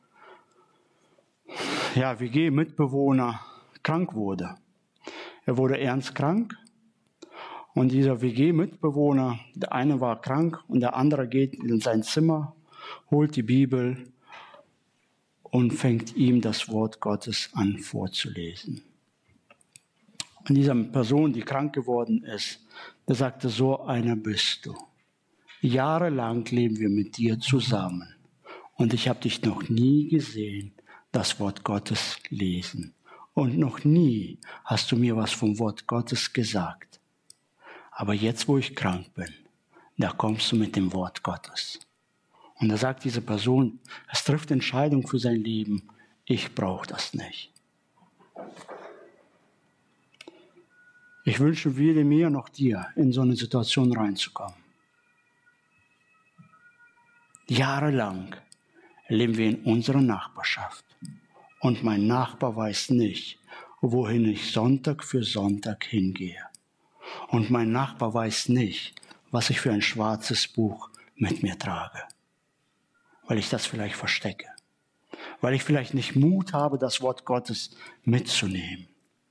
S1: ja, W G-Mitbewohner krank wurde. Er wurde ernst krank und dieser W G-Mitbewohner, der eine war krank und der andere geht in sein Zimmer, holt die Bibel und fängt ihm das Wort Gottes an vorzulesen. Und dieser Person, die krank geworden ist, der sagte, so einer bist du. Jahrelang leben wir mit dir zusammen und ich habe dich noch nie gesehen, das Wort Gottes lesen. Und noch nie hast du mir was vom Wort Gottes gesagt. Aber jetzt, wo ich krank bin, da kommst du mit dem Wort Gottes. Und da sagt diese Person, es trifft Entscheidung für sein Leben. ich brauche das nicht. Ich wünsche weder mir noch dir, in so eine Situation reinzukommen. Jahrelang leben wir in unserer Nachbarschaft und mein Nachbar weiß nicht, wohin ich Sonntag für Sonntag hingehe. Und mein Nachbar weiß nicht, was ich für ein schwarzes Buch mit mir trage, weil ich das vielleicht verstecke, weil ich vielleicht nicht Mut habe, das Wort Gottes mitzunehmen,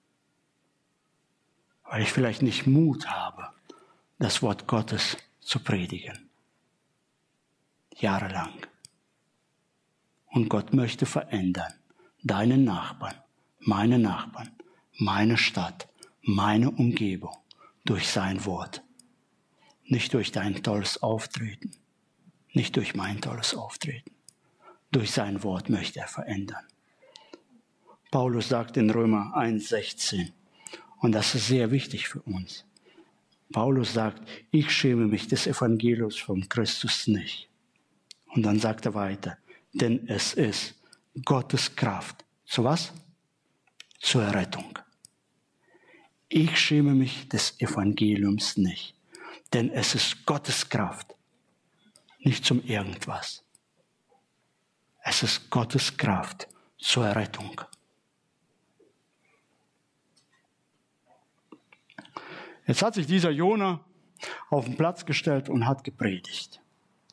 S1: weil ich vielleicht nicht Mut habe, das Wort Gottes zu predigen. Jahrelang. Und Gott möchte verändern, deinen Nachbarn, meine Nachbarn, meine Stadt, meine Umgebung durch sein Wort. Nicht durch dein tolles Auftreten, nicht durch mein tolles Auftreten. Durch sein Wort möchte er verändern. Paulus sagt in Römer eins sechzehn, und das ist sehr wichtig für uns. Paulus sagt, ich schäme mich des Evangeliums von Christus nicht. Und dann sagt er weiter, denn es ist Gottes Kraft. Zu was? Zur Errettung. Ich schäme mich des Evangeliums nicht, denn es ist Gottes Kraft, nicht zum Irgendwas. Es ist Gottes Kraft zur Errettung. Jetzt hat sich dieser Jona auf den Platz gestellt und hat gepredigt.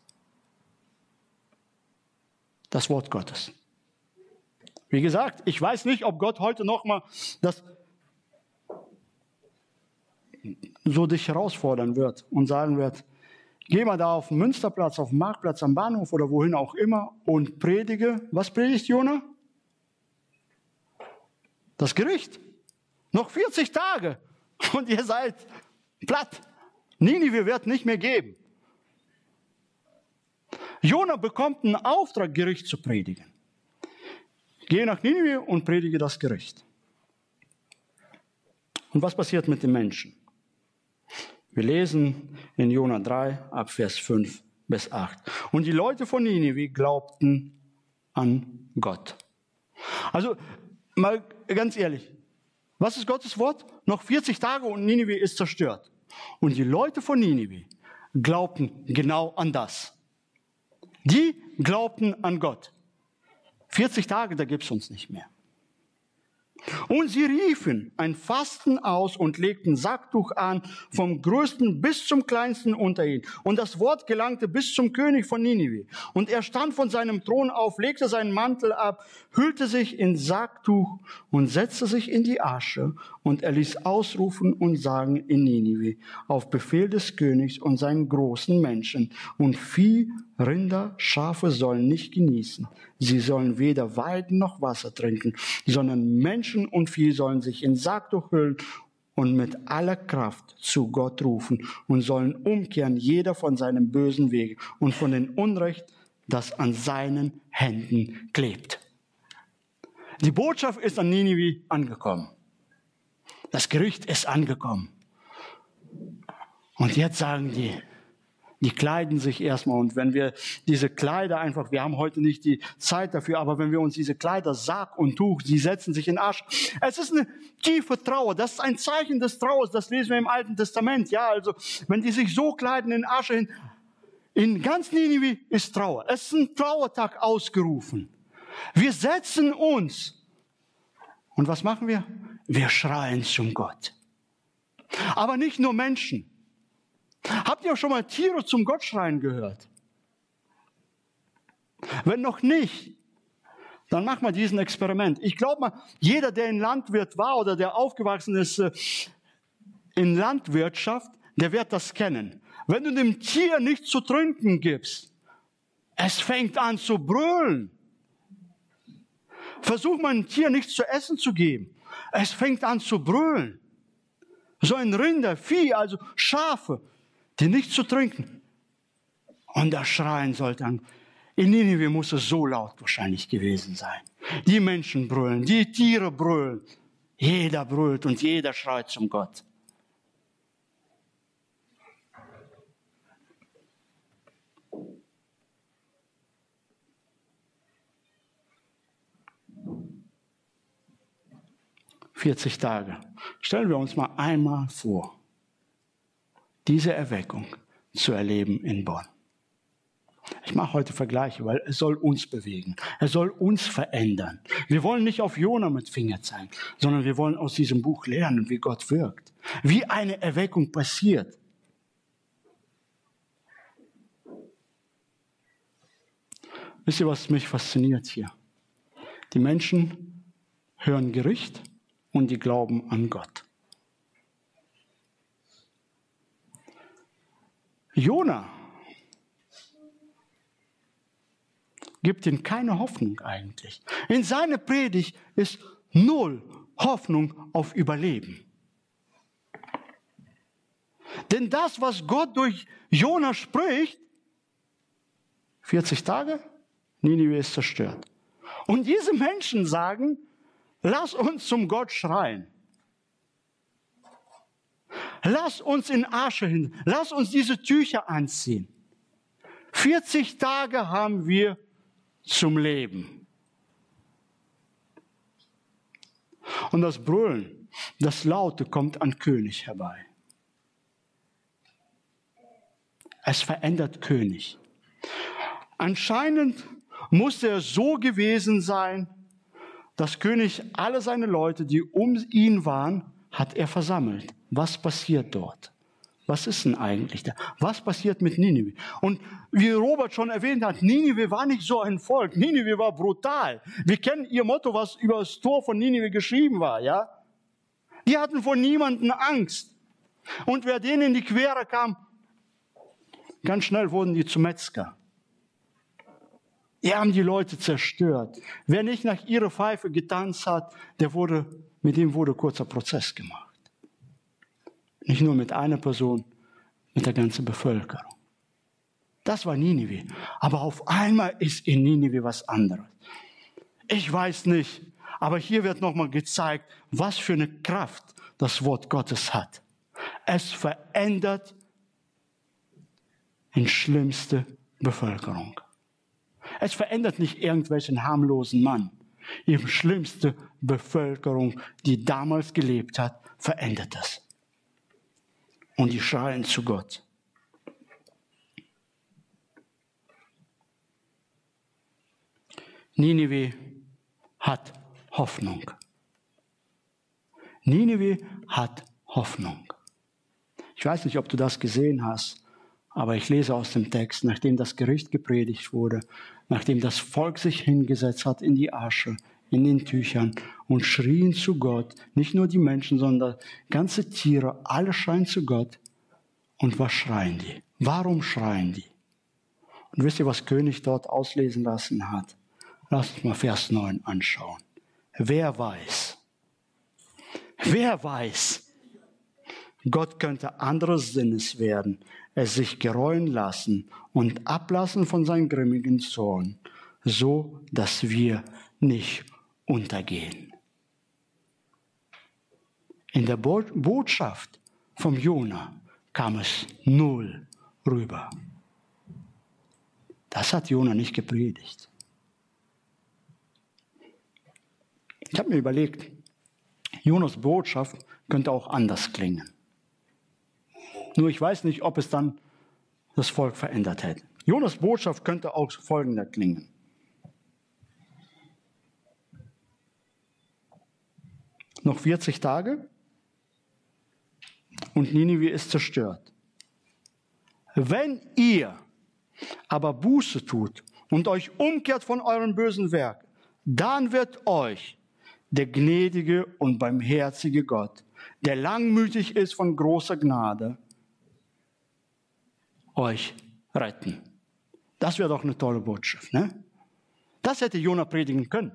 S1: Das Wort Gottes. Wie gesagt, ich weiß nicht, ob Gott heute noch mal das so dich herausfordern wird und sagen wird, geh mal da auf den Münsterplatz, auf den Marktplatz, am Bahnhof oder wohin auch immer und predige. Was predigt Jona? Das Gericht. Noch vierzig Tage und ihr seid platt. Ninive wird nicht mehr geben. Jona bekommt einen Auftrag, Gericht zu predigen. Gehe nach Ninive und predige das Gericht. Und was passiert mit den Menschen? Wir lesen in Jona drei, ab Vers fünf bis acht. Und die Leute von Ninive glaubten an Gott. Also, mal ganz ehrlich, was ist Gottes Wort? Noch vierzig Tage und Ninive ist zerstört. Und die Leute von Ninive glaubten genau an das. Die glaubten an Gott. vierzig Tage, da gibt es uns nicht mehr. Und sie riefen ein Fasten aus und legten Sacktuch an, vom Größten bis zum Kleinsten unter ihnen. Und das Wort gelangte bis zum König von Ninive. Und er stand von seinem Thron auf, legte seinen Mantel ab, hüllte sich in Sacktuch und setzte sich in die Asche. Und er ließ ausrufen und sagen in Ninive, auf Befehl des Königs und seinen großen Menschen. Und Vieh, Rinder, Schafe sollen nicht genießen. Sie sollen weder Weiden noch Wasser trinken, sondern Menschen und Vieh sollen sich in Sacktuch hüllen und mit aller Kraft zu Gott rufen und sollen umkehren, jeder von seinem bösen Weg und von dem Unrecht, das an seinen Händen klebt. Die Botschaft ist an Ninive angekommen. Das Gericht ist angekommen. Und jetzt sagen die, die kleiden sich erstmal. Und wenn wir diese Kleider einfach, wir haben heute nicht die Zeit dafür, aber wenn wir uns diese Kleider, Sack und Tuch, sie setzen sich in Asche. Es ist eine tiefe Trauer. Das ist ein Zeichen des Trauers. Das lesen wir im Alten Testament. Ja, also, wenn die sich so kleiden in Asche hin, in ganz Ninive ist Trauer. Es ist ein Trauertag ausgerufen. Wir setzen uns. Und was machen wir? Wir schreien zum Gott. Aber nicht nur Menschen. Habt ihr auch schon mal Tiere zum Gottschreien gehört? Wenn noch nicht, dann mach mal diesen Experiment. Ich glaube mal, jeder, der ein Landwirt war oder der aufgewachsen ist in Landwirtschaft, der wird das kennen. Wenn du dem Tier nichts zu trinken gibst, es fängt an zu brüllen. Versuch mal einem Tier nichts zu essen zu geben. Es fängt an zu brüllen. So ein Rinder, Vieh, also Schafe, die nichts zu trinken. Und das Schreien sollte an. In Ninive muss es so laut wahrscheinlich gewesen sein. Die Menschen brüllen, die Tiere brüllen. Jeder brüllt und jeder schreit zum Gott. vierzig Tage. Stellen wir uns mal einmal vor, diese Erweckung zu erleben in Bonn. Ich mache heute Vergleiche, weil es soll uns bewegen. Es soll uns verändern. Wir wollen nicht auf Jona mit Finger zeigen, sondern wir wollen aus diesem Buch lernen, wie Gott wirkt. Wie eine Erweckung passiert. Wisst ihr, was mich fasziniert hier? Die Menschen hören Gericht und die glauben an Gott. Jona gibt ihnen keine Hoffnung eigentlich. In seiner Predigt ist null Hoffnung auf Überleben. Denn das, was Gott durch Jona spricht, vierzig Tage, Ninive ist zerstört. Und diese Menschen sagen, lass uns zum Gott schreien. Lass uns in Asche hin, lass uns diese Tücher anziehen. vierzig Tage haben wir zum Leben. Und das Brüllen, das Laute kommt an König herbei. Es verändert König. Anscheinend musste er so gewesen sein, dass König alle seine Leute, die um ihn waren, hat er versammelt. Was passiert dort? Was ist denn eigentlich da? Was passiert mit Ninive? Und wie Robert schon erwähnt hat, Ninive war nicht so ein Volk. Ninive war brutal. Wir kennen ihr Motto, was über das Tor von Ninive geschrieben war, ja? Die hatten vor niemandem Angst. Und wer denen in die Quere kam, ganz schnell wurden die zu Metzger. Die haben die Leute zerstört. Wer nicht nach ihrer Pfeife getanzt hat, der wurde, mit dem wurde kurzer Prozess gemacht. Nicht nur mit einer Person, mit der ganzen Bevölkerung. Das war Ninive. Aber auf einmal ist in Ninive was anderes. Ich weiß nicht, aber hier wird nochmal gezeigt, was für eine Kraft das Wort Gottes hat. Es verändert die schlimmste Bevölkerung. Es verändert nicht irgendwelchen harmlosen Mann. Die schlimmste Bevölkerung, die damals gelebt hat, verändert das. Und die schreien zu Gott. Ninive hat Hoffnung. Ninive hat Hoffnung. Ich weiß nicht, ob du das gesehen hast, aber ich lese aus dem Text, nachdem das Gericht gepredigt wurde, nachdem das Volk sich hingesetzt hat in die Asche, in den Tüchern und schrien zu Gott, nicht nur die Menschen, sondern ganze Tiere, alle schreien zu Gott. Und was schreien die? Warum schreien die? Und wisst ihr, was König dort auslesen lassen hat? Lasst uns mal Vers neun anschauen. Wer weiß? Wer weiß? Gott könnte anderes Sinnes werden, es sich gereuen lassen und ablassen von seinem grimmigen Zorn, so dass wir nicht untergehen. In der Bo- Botschaft vom Jona kam es null rüber. Das hat Jona nicht gepredigt. Ich habe mir überlegt, Jonas Botschaft könnte auch anders klingen. Nur ich weiß nicht, ob es dann das Volk verändert hätte. Jonas Botschaft könnte auch folgender klingen. Noch vierzig Tage und Ninive ist zerstört. Wenn ihr aber Buße tut und euch umkehrt von euren bösen Werken, dann wird euch der gnädige und barmherzige Gott, der langmütig ist von großer Gnade, euch retten. Das wäre doch eine tolle Botschaft, ne? Das hätte Jona predigen können.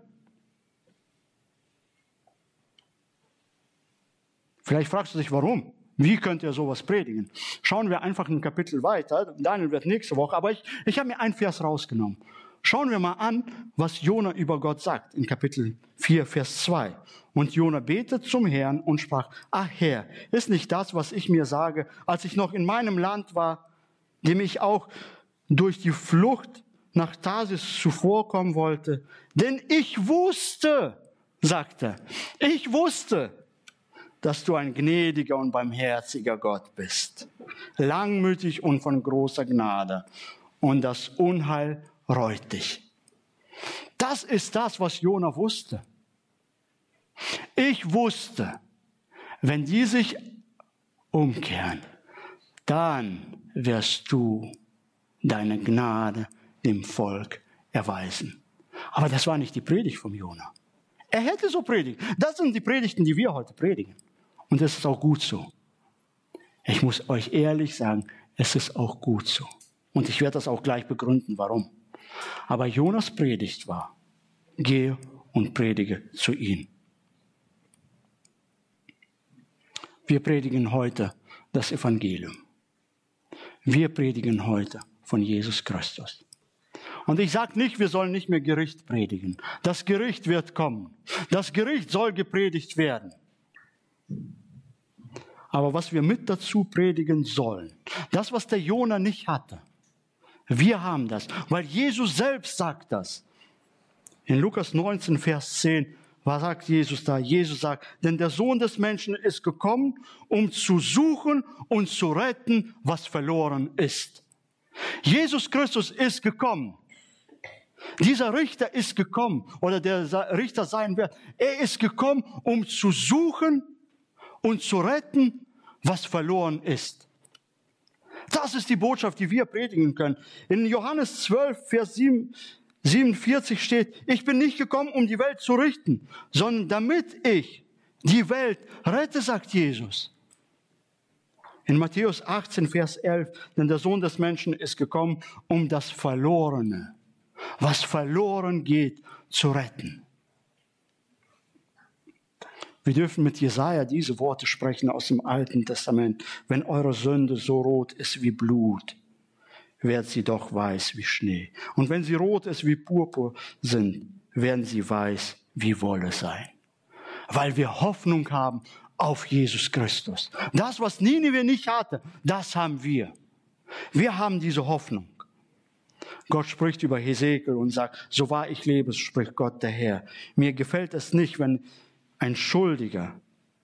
S1: Vielleicht fragst du dich, warum? Wie könnt ihr sowas predigen? Schauen wir einfach ein Kapitel weiter. Daniel wird nächste Woche, aber ich, ich habe mir einen Vers rausgenommen. Schauen wir mal an, was Jona über Gott sagt in Kapitel vier, Vers zwei. Und Jona betete zum Herrn und sprach, ach Herr, ist nicht das, was ich mir sage, als ich noch in meinem Land war, dem ich auch durch die Flucht nach Tarsis zuvorkommen wollte? Denn ich wusste, sagte, ich wusste, dass du ein gnädiger und barmherziger Gott bist, langmütig und von großer Gnade, und das Unheil reut dich. Das ist das, was Jona wusste. Ich wusste, wenn die sich umkehren, dann wirst du deine Gnade dem Volk erweisen. Aber das war nicht die Predigt von Jona. Er hätte so predigt. Das sind die Predigten, die wir heute predigen. Und das ist auch gut so. Ich muss euch ehrlich sagen, es ist auch gut so. Und ich werde das auch gleich begründen, warum. Aber Jonas Predigt war, gehe und predige zu ihm. Wir predigen heute das Evangelium. Wir predigen heute von Jesus Christus. Und ich sage nicht, wir sollen nicht mehr Gericht predigen. Das Gericht wird kommen. Das Gericht soll gepredigt werden. Aber was wir mit dazu predigen sollen, das, was der Jona nicht hatte, wir haben das, weil Jesus selbst sagt das. In Lukas neunzehn, Vers zehn, was sagt Jesus da? Jesus sagt, denn der Sohn des Menschen ist gekommen, um zu suchen und zu retten, was verloren ist. Jesus Christus ist gekommen. Dieser Richter ist gekommen, oder der Richter sein wird. Er ist gekommen, um zu suchen und zu retten, was verloren ist. Das ist die Botschaft, die wir predigen können. In Johannes zwölf, Vers siebenundvierzig steht, ich bin nicht gekommen, um die Welt zu richten, sondern damit ich die Welt rette, sagt Jesus. In Matthäus achtzehn, Vers elf, denn der Sohn des Menschen ist gekommen, um das Verlorene, was verloren geht, zu retten. Wir dürfen mit Jesaja diese Worte sprechen aus dem Alten Testament. Wenn eure Sünde so rot ist wie Blut, wird sie doch weiß wie Schnee. Und wenn sie rot ist wie Purpur sind, werden sie weiß wie Wolle sein. Weil wir Hoffnung haben auf Jesus Christus. Das, was Ninive nicht hatte, das haben wir. Wir haben diese Hoffnung. Gott spricht über Hesekiel und sagt, so wahr ich lebe, spricht Gott der Herr. Mir gefällt es nicht, wenn ein Schuldiger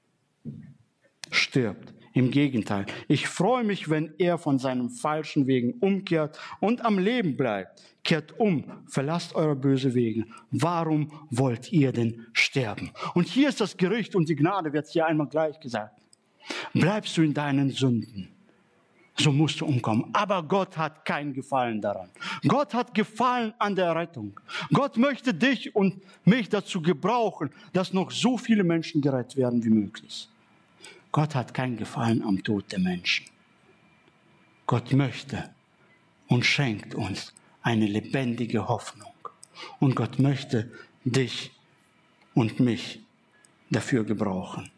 S1: stirbt. Im Gegenteil, ich freue mich, wenn er von seinen falschen Wegen umkehrt und am Leben bleibt. Kehrt um, verlasst eure bösen Wege. Warum wollt ihr denn sterben? Und hier ist das Gericht und die Gnade, wird hier einmal gleich gesagt. Bleibst du in deinen Sünden, so musst du umkommen. Aber Gott hat keinen Gefallen daran. Gott hat Gefallen an der Rettung. Gott möchte dich und mich dazu gebrauchen, dass noch so viele Menschen gerettet werden wie möglich. Gott hat keinen Gefallen am Tod der Menschen. Gott möchte und schenkt uns eine lebendige Hoffnung. Und Gott möchte dich und mich dafür gebrauchen.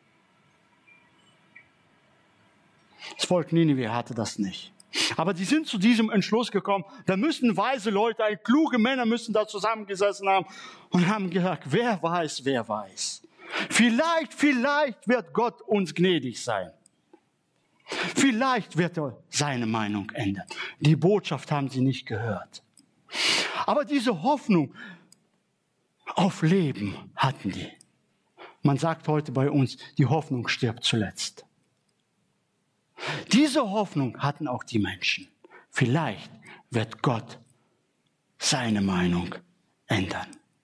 S1: Das Volk Ninive hatte das nicht. Aber die sind zu diesem Entschluss gekommen, da müssen weise Leute, kluge Männer müssen da zusammengesessen haben und haben gesagt, wer weiß, wer weiß. Vielleicht, vielleicht wird Gott uns gnädig sein. Vielleicht wird er seine Meinung ändern. Die Botschaft haben sie nicht gehört. Aber diese Hoffnung auf Leben hatten die. Man sagt heute bei uns, die Hoffnung stirbt zuletzt. Diese Hoffnung hatten auch die Menschen. Vielleicht wird Gott seine Meinung ändern.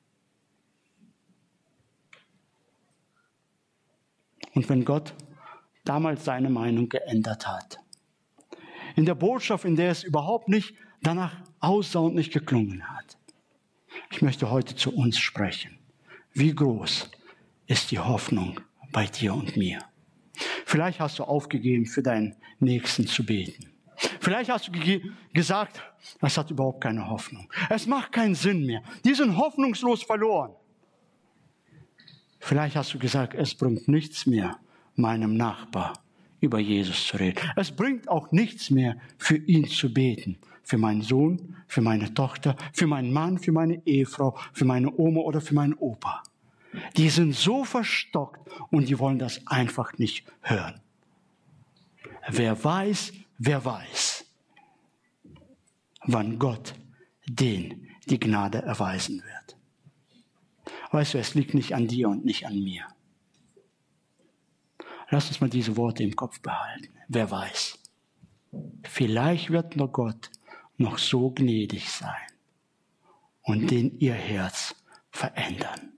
S1: Und wenn Gott damals seine Meinung geändert hat, in der Botschaft, in der es überhaupt nicht danach aussah und nicht geklungen hat, ich möchte heute zu uns sprechen. Wie groß ist die Hoffnung bei dir und mir? Vielleicht hast du aufgegeben, für deinen Nächsten zu beten. Vielleicht hast du ge- gesagt, es hat überhaupt keine Hoffnung. Es macht keinen Sinn mehr. Die sind hoffnungslos verloren. Vielleicht hast du gesagt, es bringt nichts mehr, meinem Nachbar über Jesus zu reden. Es bringt auch nichts mehr, für ihn zu beten. Für meinen Sohn, für meine Tochter, für meinen Mann, für meine Ehefrau, für meine Oma oder für meinen Opa. Die sind so verstockt und die wollen das einfach nicht hören. Wer weiß, wer weiß, wann Gott denen die Gnade erweisen wird. Weißt du, es liegt nicht an dir und nicht an mir. Lass uns mal diese Worte im Kopf behalten. Wer weiß, vielleicht wird nur Gott noch so gnädig sein und den ihr Herz verändern.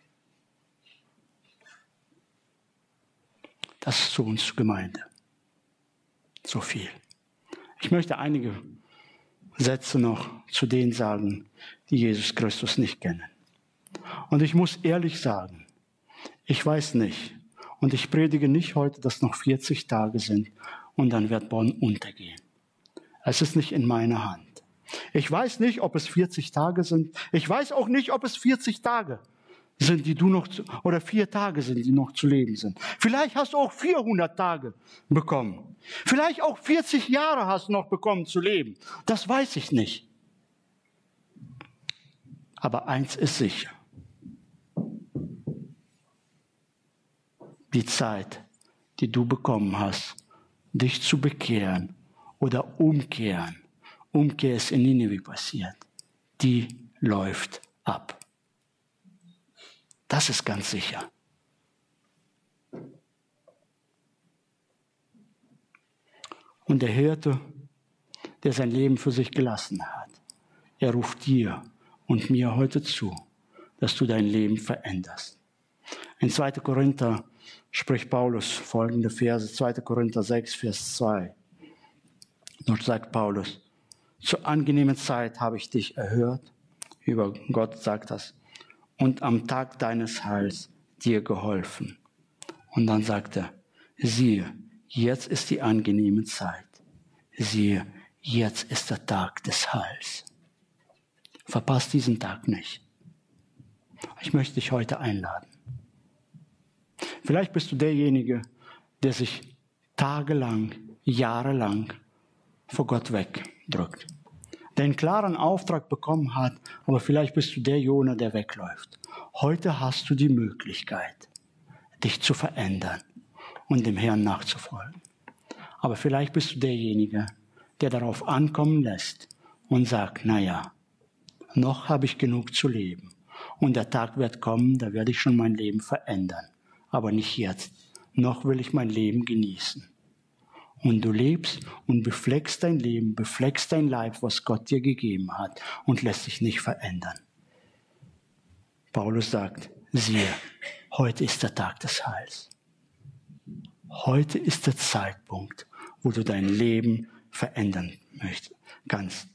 S1: Das ist zu uns Gemeinde. So viel. Ich möchte einige Sätze noch zu denen sagen, die Jesus Christus nicht kennen. Und ich muss ehrlich sagen, ich weiß nicht, und ich predige nicht heute, dass noch vierzig Tage sind und dann wird Bonn untergehen. Es ist nicht in meiner Hand. Ich weiß nicht, ob es vierzig Tage sind. Ich weiß auch nicht, ob es vierzig Tage sind, die du noch, zu, oder vier Tage sind, die noch zu leben sind. Vielleicht hast du auch vierhundert Tage bekommen. Vielleicht auch vierzig Jahre hast du noch bekommen zu leben. Das weiß ich nicht. Aber eins ist sicher. Die Zeit, die du bekommen hast, dich zu bekehren oder umkehren, Umkehr ist in Nineveh passiert, die läuft ab. Das ist ganz sicher. Und der Hirte, der sein Leben für sich gelassen hat, er ruft dir und mir heute zu, dass du dein Leben veränderst. In zweiter Korinther spricht Paulus folgende Verse, zweiter Korinther sechs, Vers zwei. Dort sagt Paulus, zur angenehmen Zeit habe ich dich erhört, über Gott sagt das, und am Tag deines Heils dir geholfen. Und dann sagt er, siehe, jetzt ist die angenehme Zeit. Siehe, jetzt ist der Tag des Heils. Verpasst diesen Tag nicht. Ich möchte dich heute einladen. Vielleicht bist du derjenige, der sich tagelang, jahrelang vor Gott wegdrückt, der einen klaren Auftrag bekommen hat, aber vielleicht bist du der Jona, der wegläuft. Heute hast du die Möglichkeit, dich zu verändern und dem Herrn nachzufolgen. Aber vielleicht bist du derjenige, der darauf ankommen lässt und sagt, naja, noch habe ich genug zu leben. Und der Tag wird kommen, da werde ich schon mein Leben verändern. Aber nicht jetzt. Noch will ich mein Leben genießen. Und du lebst und befleckst dein Leben, befleckst dein Leib, was Gott dir gegeben hat und lässt dich nicht verändern. Paulus sagt, siehe, heute ist der Tag des Heils. Heute ist der Zeitpunkt, wo du dein Leben verändern möchtest, kannst.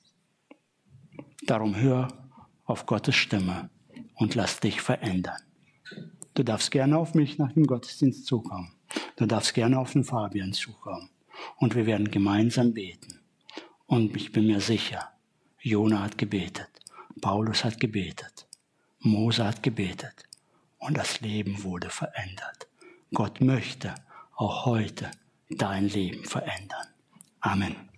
S1: Darum hör auf Gottes Stimme und lass dich verändern. Du darfst gerne auf mich nach dem Gottesdienst zukommen. Du darfst gerne auf den Fabian zukommen. Und wir werden gemeinsam beten. Und ich bin mir sicher, Jona hat gebetet, Paulus hat gebetet, Mose hat gebetet und das Leben wurde verändert. Gott möchte auch heute dein Leben verändern. Amen.